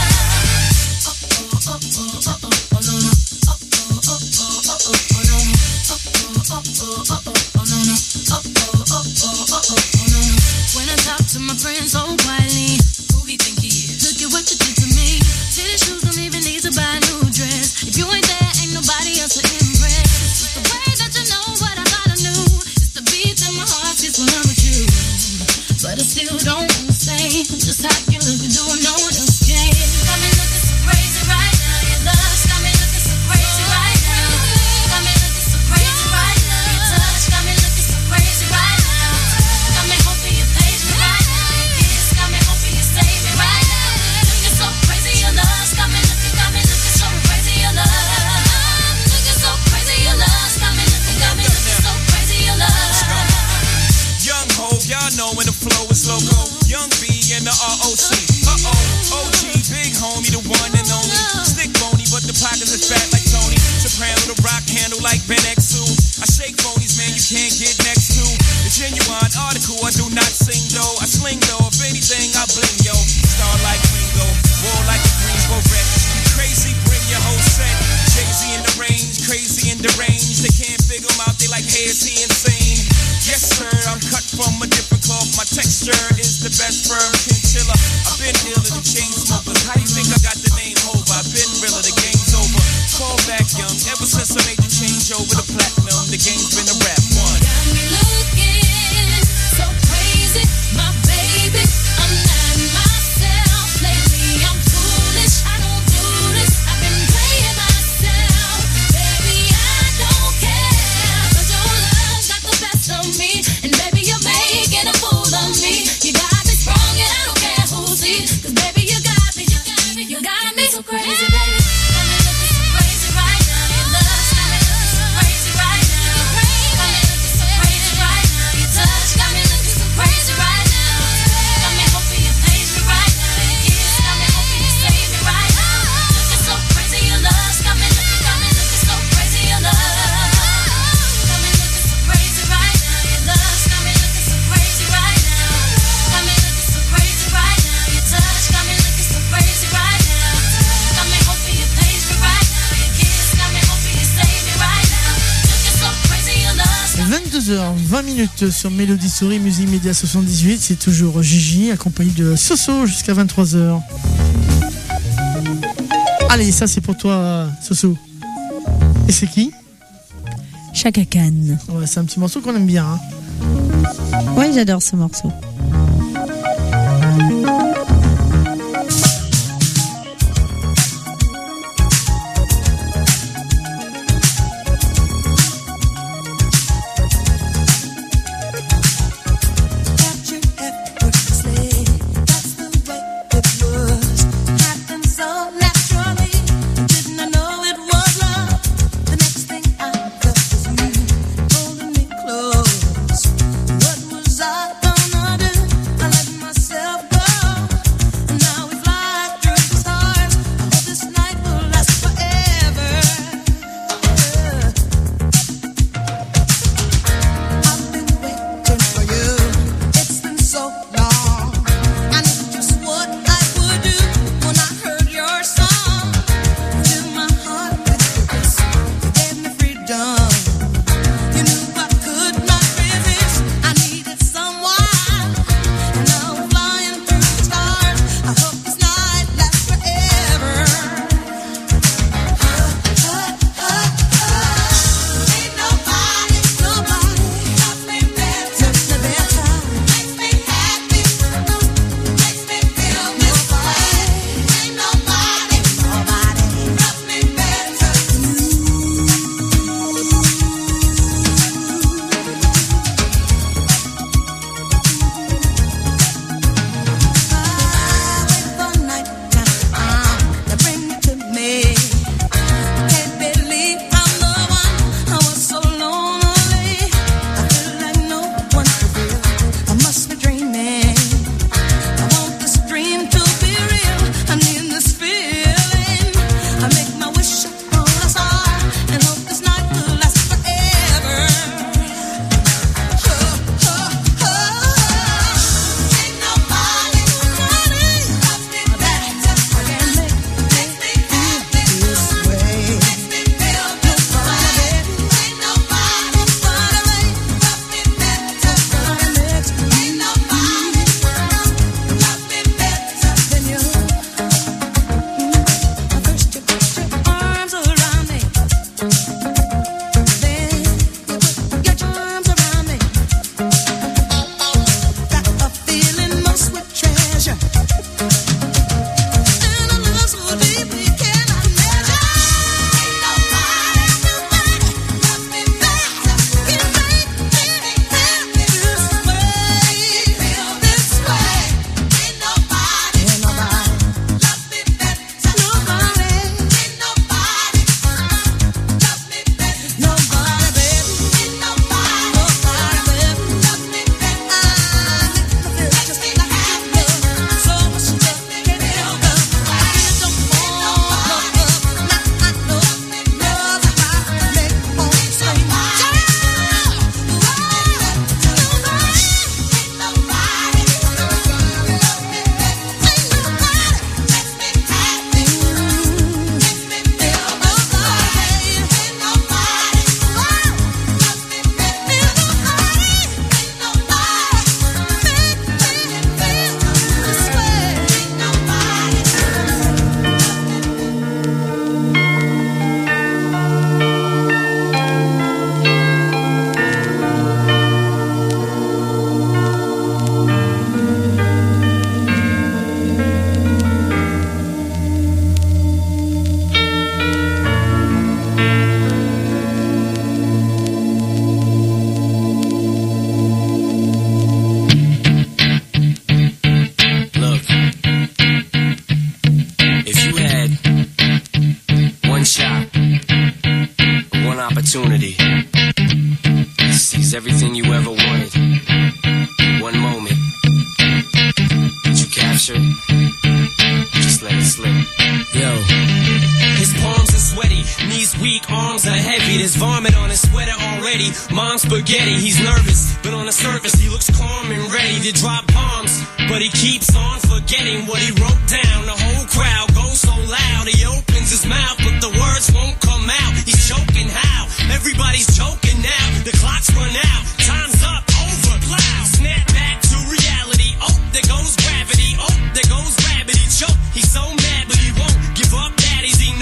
When I talk to my friends so quietly, who he think he is? Look at what you did to me. City shoes don't even need to buy a new dress. If you ain't there, ain't nobody else to impress. It's the way that you know what I thought I knew. It's the beat in my heart gets when I'm with you. But I still don't understand just how you look and do it, no one else can. Got me looking so crazy right now. Your love's got me looking so crazy right now. Got me looking so crazy right now. Your touch got me looking so crazy right now. Got me hoping you page me right now. Your kiss got me hoping you save me right now. Looking so crazy, your love's got me looking so crazy, your love. Looking so crazy, your love's got me looking so crazy, your love. Young Hov, y'all know when the flow is loco. Young B and the ROC. OG, big homie, the one and only. Stick bony, but the pockets is fat like Tony. Soprano, the rock handle like Ben X2. I shake phonies, man, you can't get next to. The genuine article, I do not sing though. I sling though, if anything, I bling yo. Star like Ringo, war like a Greensboro wreck. Crazy, bring your whole set. Jay-Z in the range, crazy in the range. They can't figure him out, they like, hey, is he insane? Yes, sir, I'm cut from a different cloth. My texture is the best firm chinchilla. I've been dealing with chain smokers. How you think I got the name over? I've been realer, the game's over. Fall back young, ever since I made the change over to platinum, the game's been a rap one. Got me looking so crazy, my baby. I'm not myself lately. I'm foolish. I don't do this. I've been playing myself, baby. I don't care. 'Cause your love's got the best of me, and baby, you're making a fool of me. You got me strong, and I don't care who sees. 'Cause baby, you got me so crazy, baby. Got me looking so crazy right now. Your love's got me looking so crazy right now. Got me looking so crazy right now. Your touch got me looking so crazy right now. Got me hoping you page me right now. Your kiss got me hoping you save me right now. Looking so crazy, your love's got me looking so crazy, your love. Got me looking so crazy right now. Your love's got me looking so crazy right now. Got me looking so crazy right now. Your touch got me looking so crazy right now. Got me hoping you page me right now. Your kiss got me hoping you save me right now. Looking so crazy, your love's 22h20 sur Mélodie Story, Musique Média 78. C'est toujours Gigi accompagné de Soso jusqu'à 23h. Allez, ça c'est pour toi, Soso. Et c'est qui? Chaka Khan. Ouais, c'est un petit morceau qu'on aime bien. Hein. Ouais, j'adore ce morceau. opportunity. Seize everything you ever wanted in one moment. Did you capture it? Just let it slip. Yo. His palms are sweaty, knees weak, arms are heavy. There's vomit on his sweater already. Mom's spaghetti, he's nervous, but on the surface he looks calm and ready to drop bombs. But he keeps on forgetting what he wrote down. The whole crowd goes so loud, he opens his mouth, but the words won't come out. He's choking how? Everybody's choking now. The clock's run out, time's up, over, plow. Snap back to reality. Oh, there goes gravity. Oh, there goes gravity. Choke. He's so mad, but he won't give up. That he's eating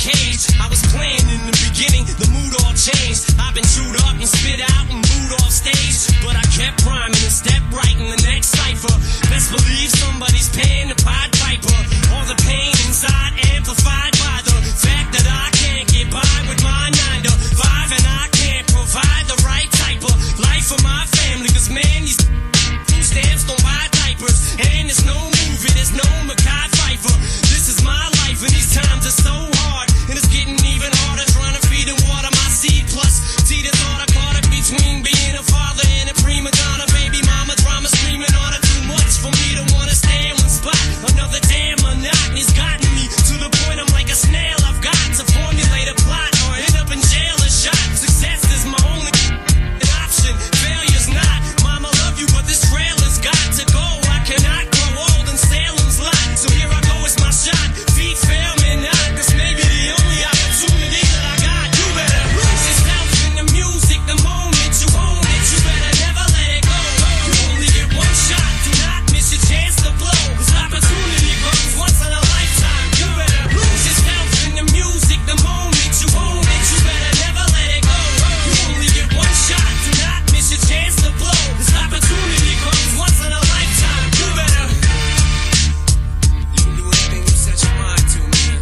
cage. I was playing in the beginning, the mood all changed. I've been chewed up and spit out and booed off stage, but I kept rhyming and stepped right in the next cipher. Best believe somebody's paying the Pied Piper. All the pain inside amplified by the fact that I can't get by with my 9 to 5, and I can't provide the right type of life for my family. Cause man, these food stamps don't buy diapers, and there's no movie, there's no Mackay Pfeiffer. This is my life, and these times are so hard, and it's getting even harder trying to feed and water my seed. Plus, see the thought I caught it between being a father and a prima donna. Baby mama drama screaming on her, too much for me to wanna stay in one spot. Another damn monotony's gotten me to the point I'm like a snail. I've got to formulate a plot or end up in jail or shot. Success is my only option, failure's not. Mama love you, but this trailer's got to go. I cannot grow old in Salem's Lot, so here I go, it's my shot. Feet fail me not, this may be the only opportunity that I got. You better lose yourself in the music the moment you own it. You better never let it go. You only get one shot, do not miss your chance to blow. This opportunity comes once in a lifetime. You better lose yourself in the music the moment you own it. You better never let it go. You only get one shot, do not miss your chance to blow. This opportunity comes once in a lifetime. You better. You can do anything you set your mind to, man.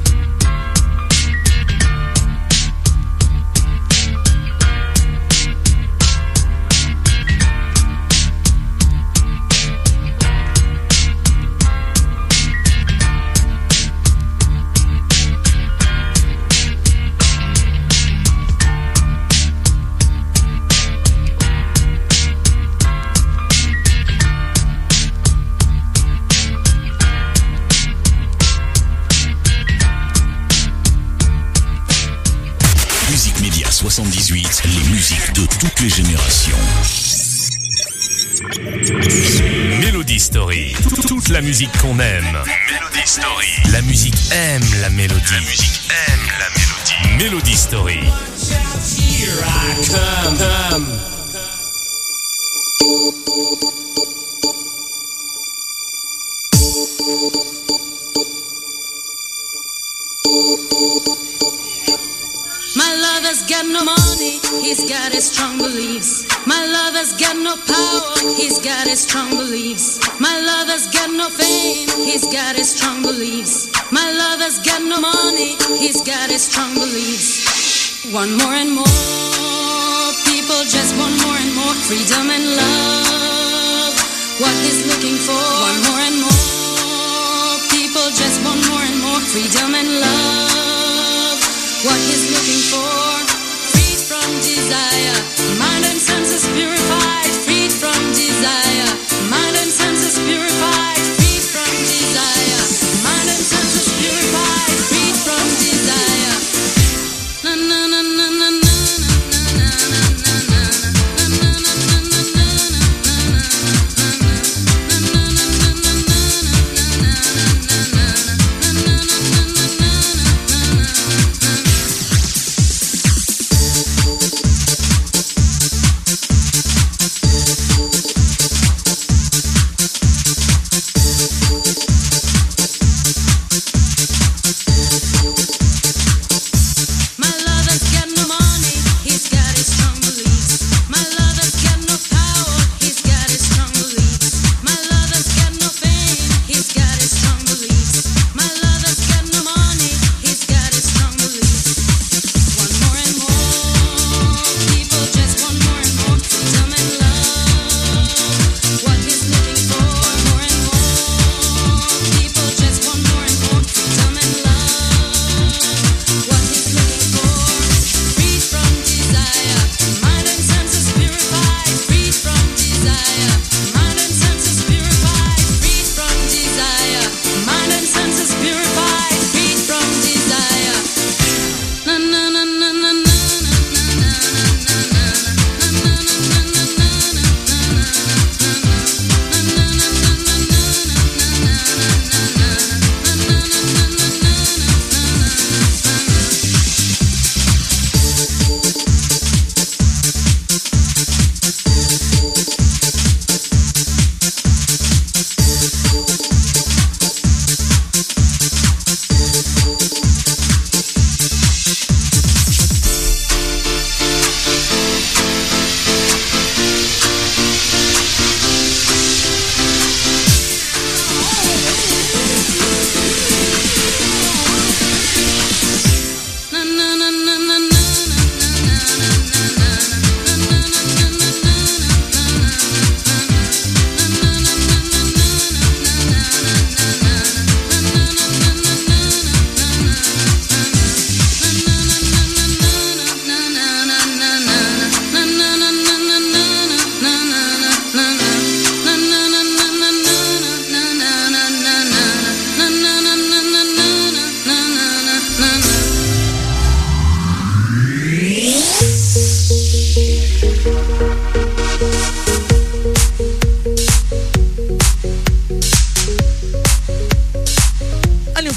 Musique Média 78, les musiques de toutes les générations. Mélodie Story. Toute la musique qu'on aime. Mélodie Story. La musique aime la mélodie. La musique aime la mélodie. Mélodie Story. Here I come. My lover's got no money, he's got his strong beliefs. My lover's got no power, he's got his strong beliefs. My lover's got no fame, he's got his strong beliefs. My lover's got no money, he's got his strong beliefs. Want more and more, people just want more and more freedom and love. What he's looking for, want more and more, people just want more and more freedom and love. What he's looking for, freed from desire, mind and senses purified, freed from desire, mind and senses purified, freed from desire, mind and senses purified, freed from desire. Na na na na na na.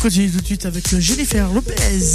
continue tout de suite avec Jennifer Lopez.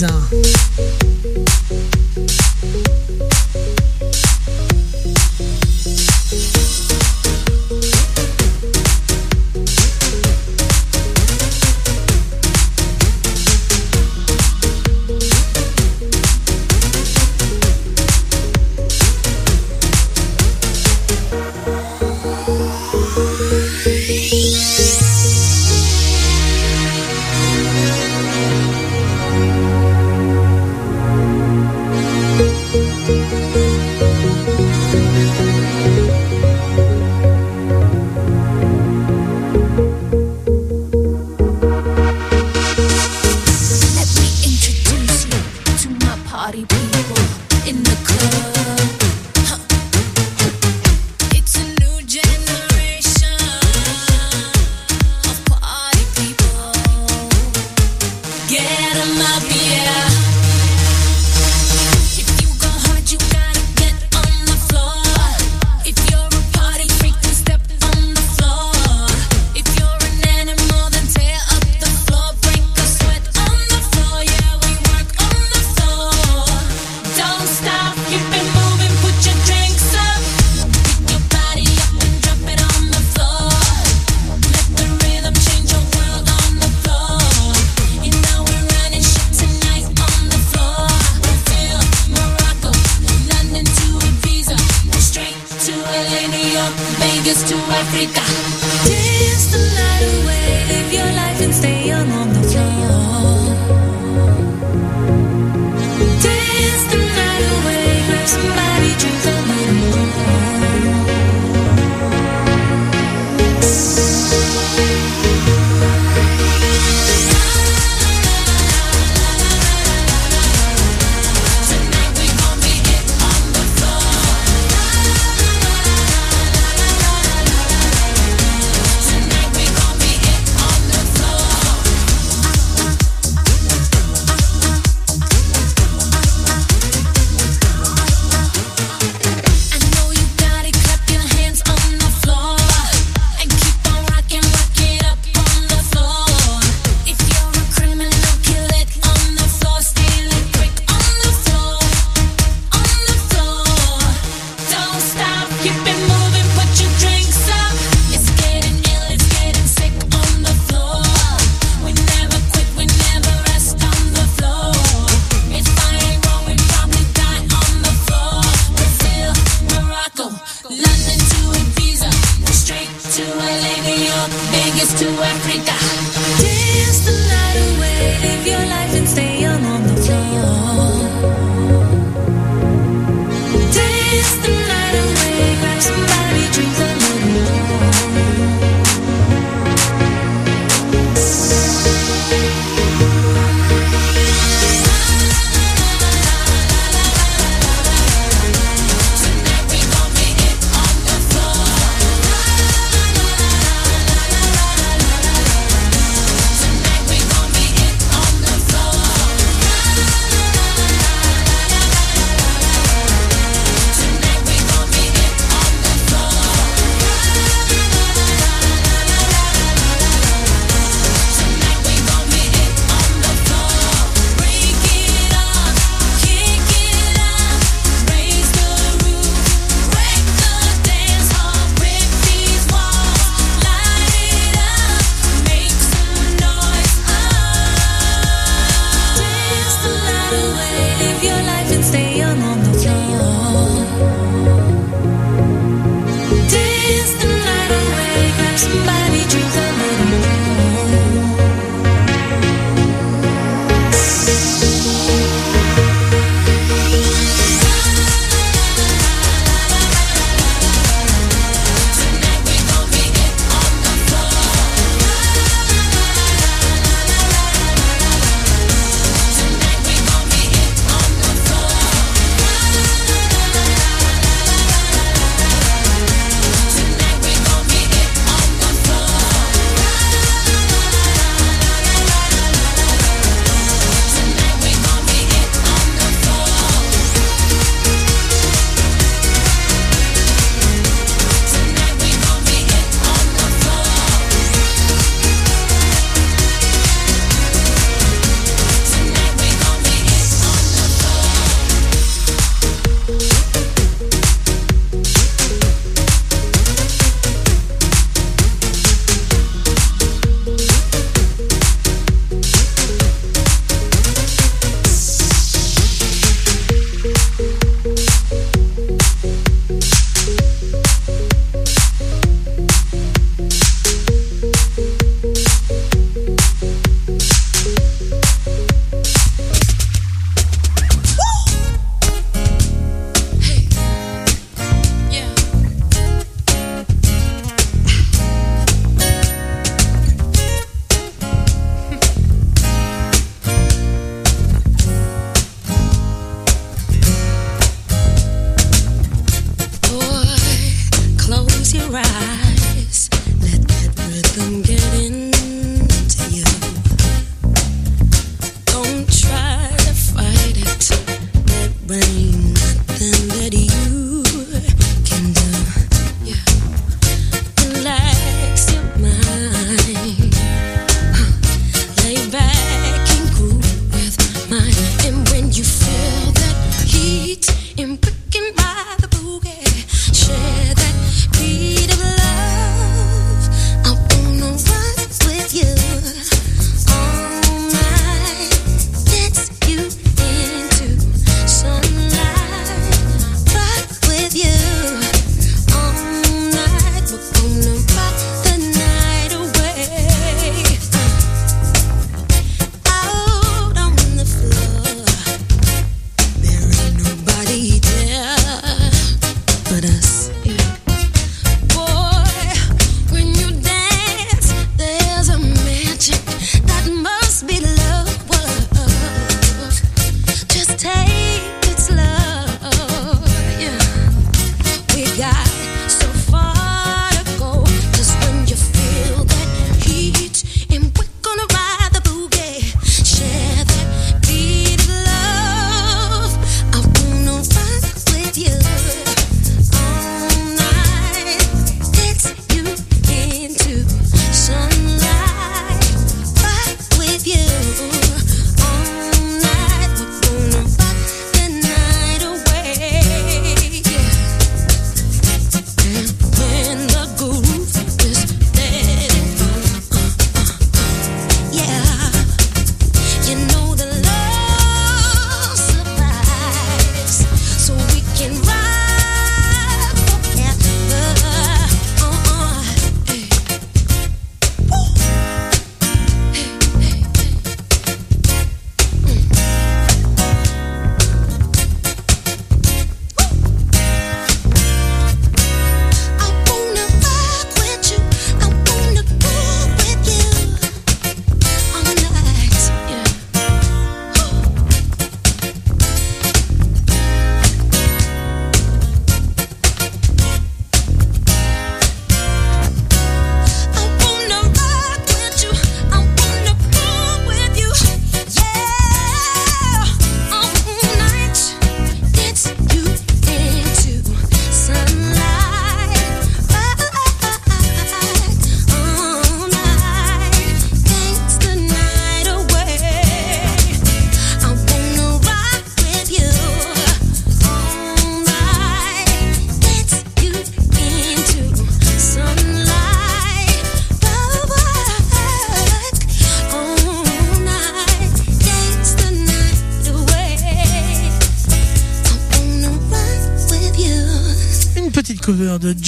cover de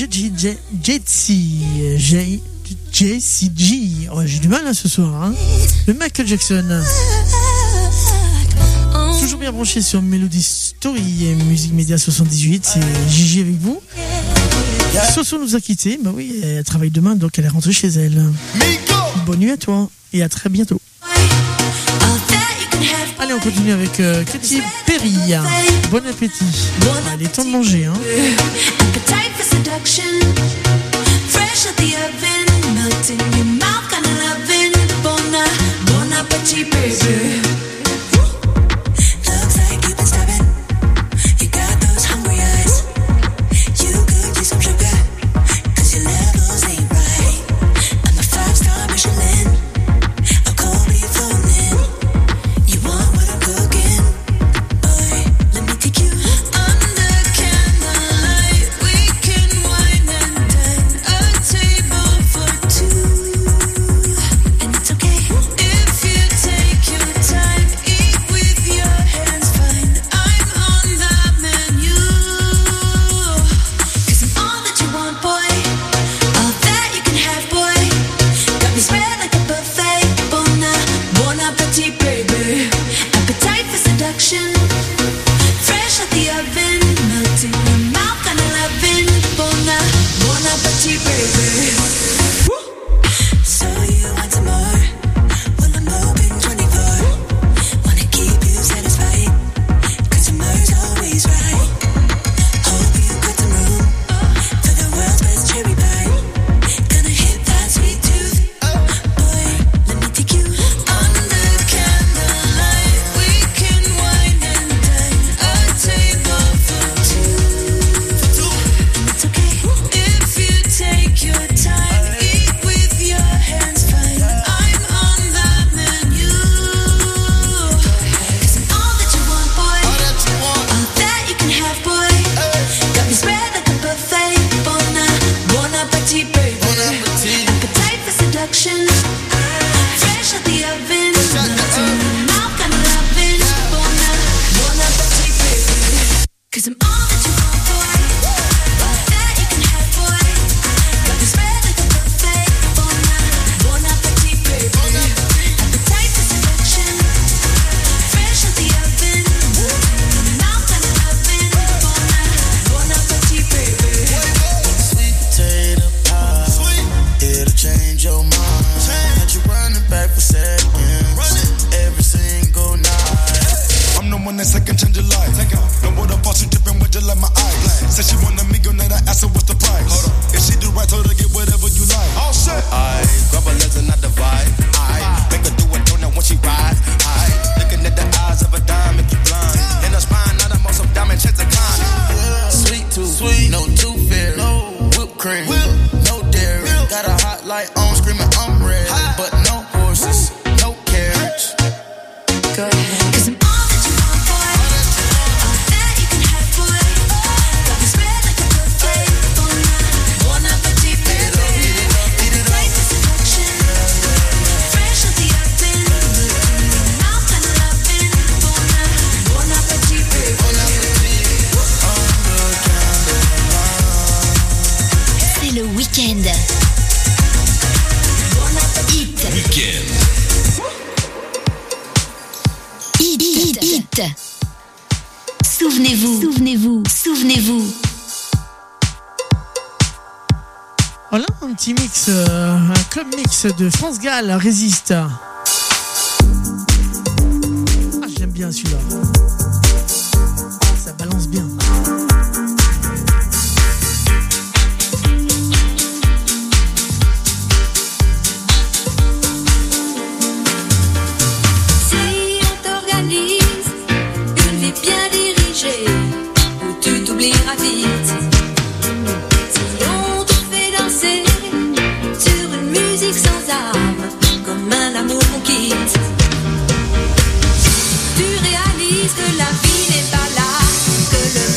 JCG. Oh, j'ai du mal ce soir. Hein. Le Michael Jackson. Toujours bien branché sur Melody Story et Musique Média 78. C'est Gigi avec vous. Soso nous a quittés. Bah oui, elle travaille demain, donc elle est rentrée chez elle. Bonne nuit à toi et à très bientôt. Allez, on continue avec Katy Perry. Bon appétit. Il est temps de manger, hein. Voilà un petit mix, un club mix de France Gall, Résiste. Ah, j'aime bien celui-là. Ça balance bien. Si on t'organise une vie bien dirigée, où tu t'oublieras vite. Sans âme, comme un amour qu'on quitte. Tu réalises que la vie n'est pas là, que le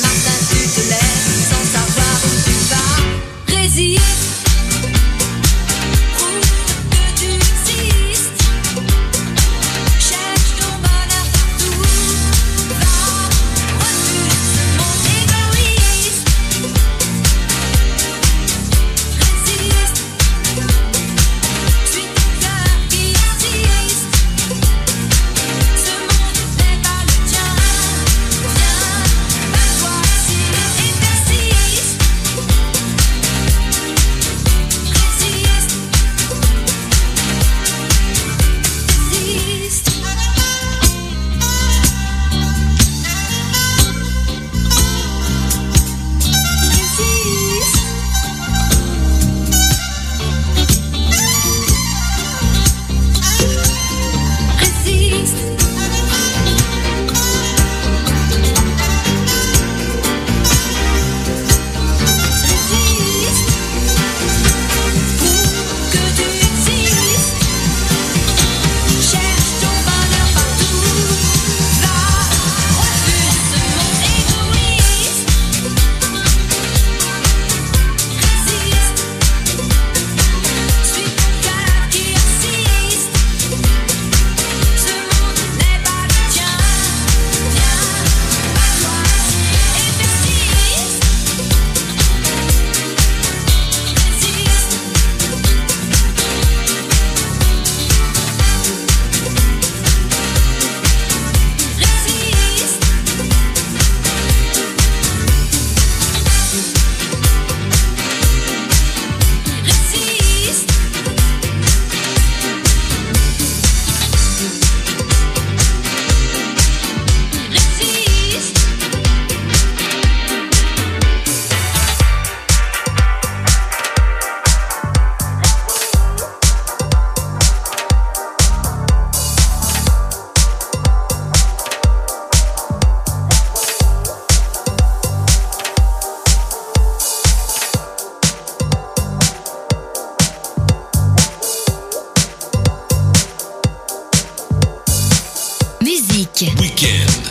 weekend.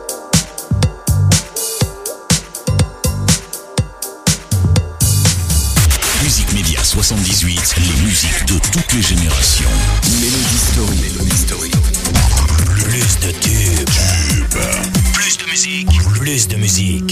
Musique Média 78, les musiques de toutes les générations. Mélodie Story. Plus de tubes. Plus de musique. Plus de musique.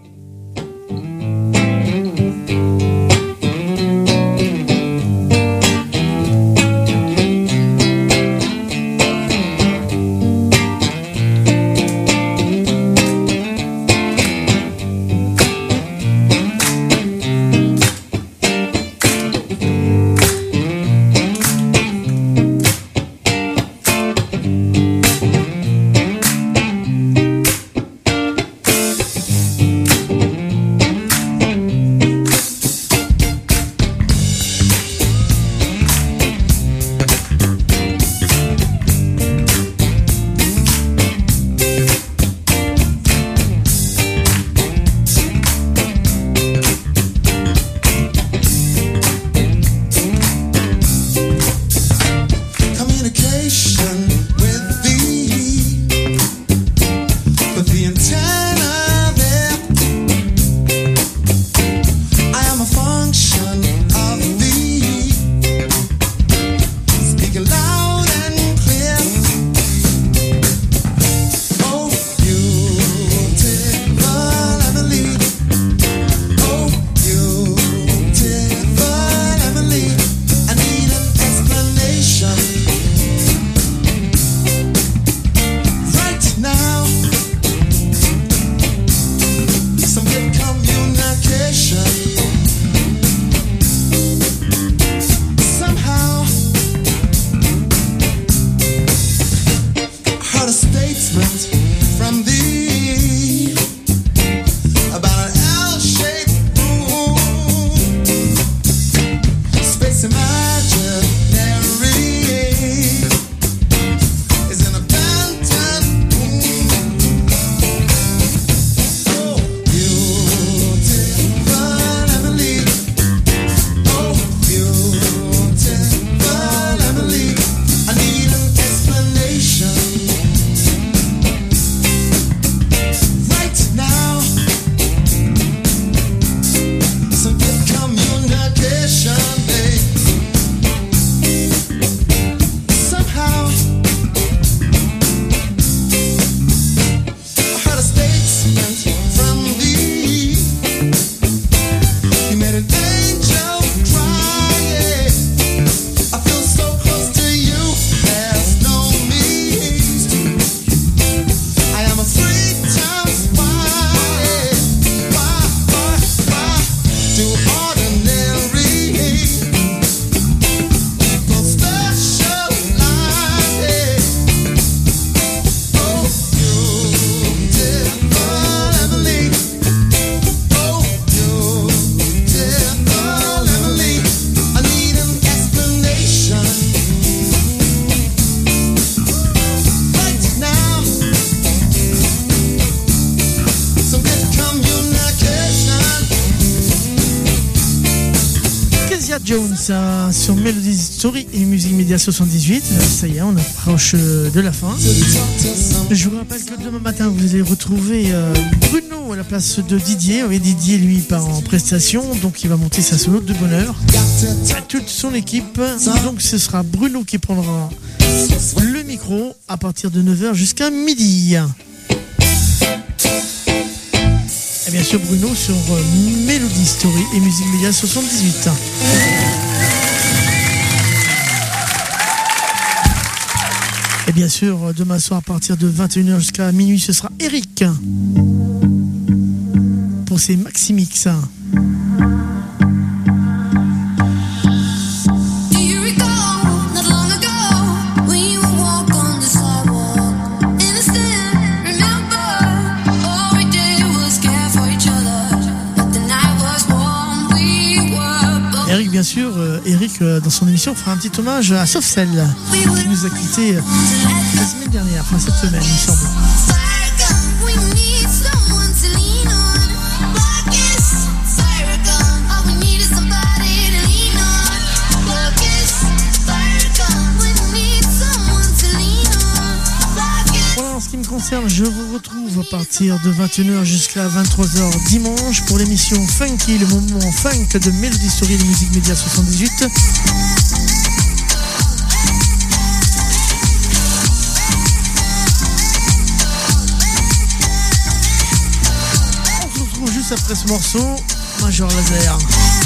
Jones sur Melody Story et Musique Média 78. Ça y est, on approche de la fin. Je vous rappelle que demain matin, vous allez retrouver Bruno à la place de Didier. Oui, Didier, lui, part en prestation, donc il va monter sa solo de bonne heure. À toute son équipe. Donc ce sera Bruno qui prendra le micro à partir de 9h jusqu'à midi. Et bien sûr Bruno sur Melody Story et Musique Média 78. Et bien sûr demain soir à partir de 21h jusqu'à minuit ce sera Eric pour ses Maximix. Bien sûr, Eric, dans son émission, fera un petit hommage à Sofcel, qui nous a quittés la semaine dernière, enfin cette semaine, il me semble. Voilà, en ce qui me concerne, Je vous retrouve à partir de 21h jusqu'à 23h dimanche pour l'émission Funky, le moment funk de Melody Story et de Musique Média 78. On se retrouve juste après ce morceau, Major Laser.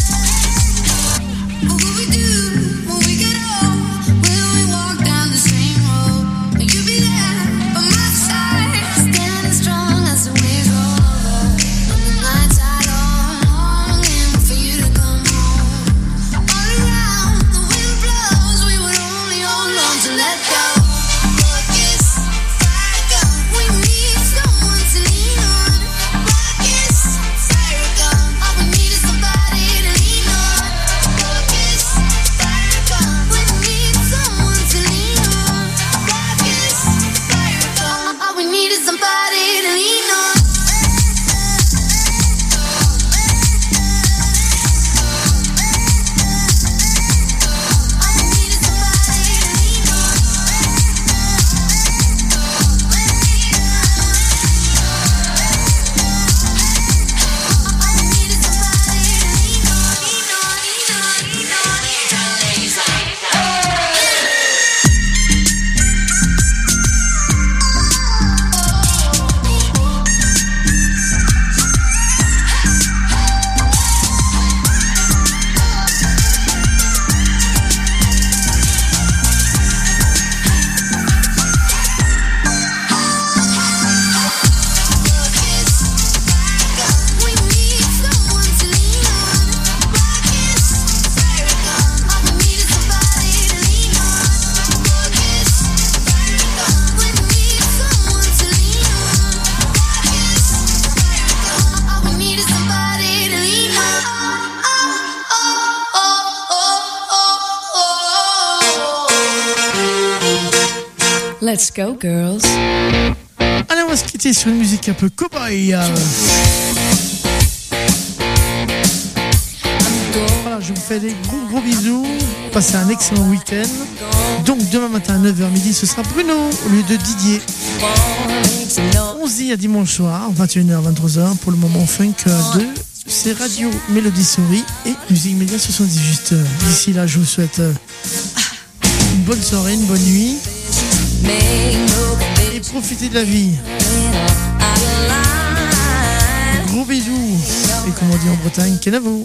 Let's go, girls. Allez, on va se quitter sur une musique un peu cowboy. Voilà, je vous fais des gros bisous. Passez un excellent week-end. Donc, demain matin à 9h midi, ce sera Bruno au lieu de Didier. On se dit à dimanche soir, 21h, 23h, pour le moment funk de c'est Radio Melody Story et Musique Média 78. D'ici là, je vous souhaite une bonne soirée, une bonne nuit. Et profitez de la vie. Gros bisous. Et comme on dit en Bretagne, Kenavo.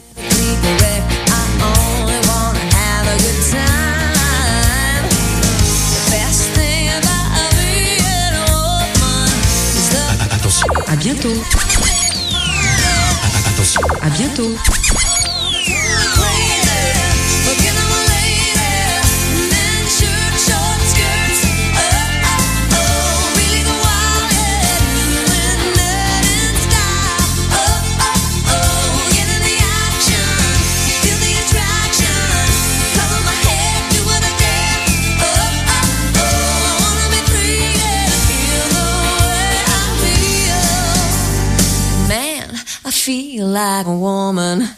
Attention. À bientôt. Attention. À bientôt. I feel like a woman.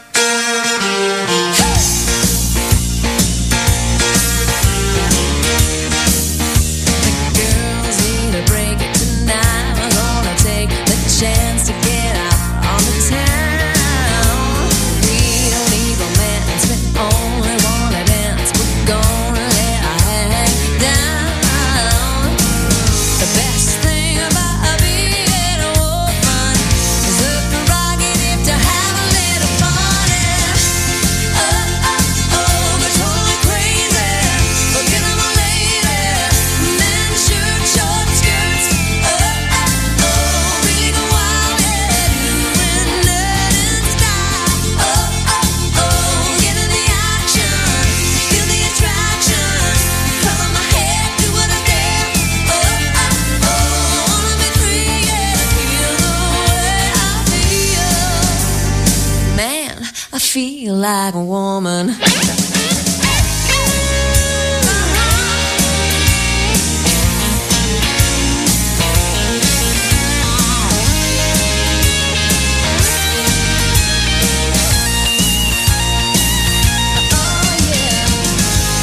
I feel like a woman.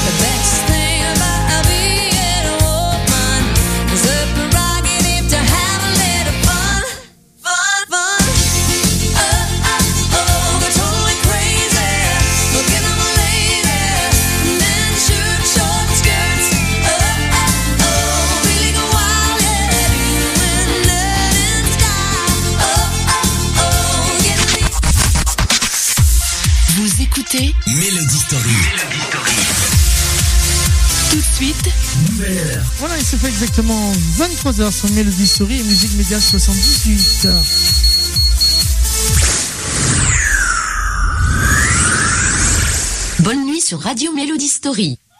To have écoutez Mélodie Story. tout de suite. Nouvelle heure. Voilà, il se fait exactement 23h sur Mélodie Story et Musique Média 78. Bonne nuit sur Radio Mélodie Story.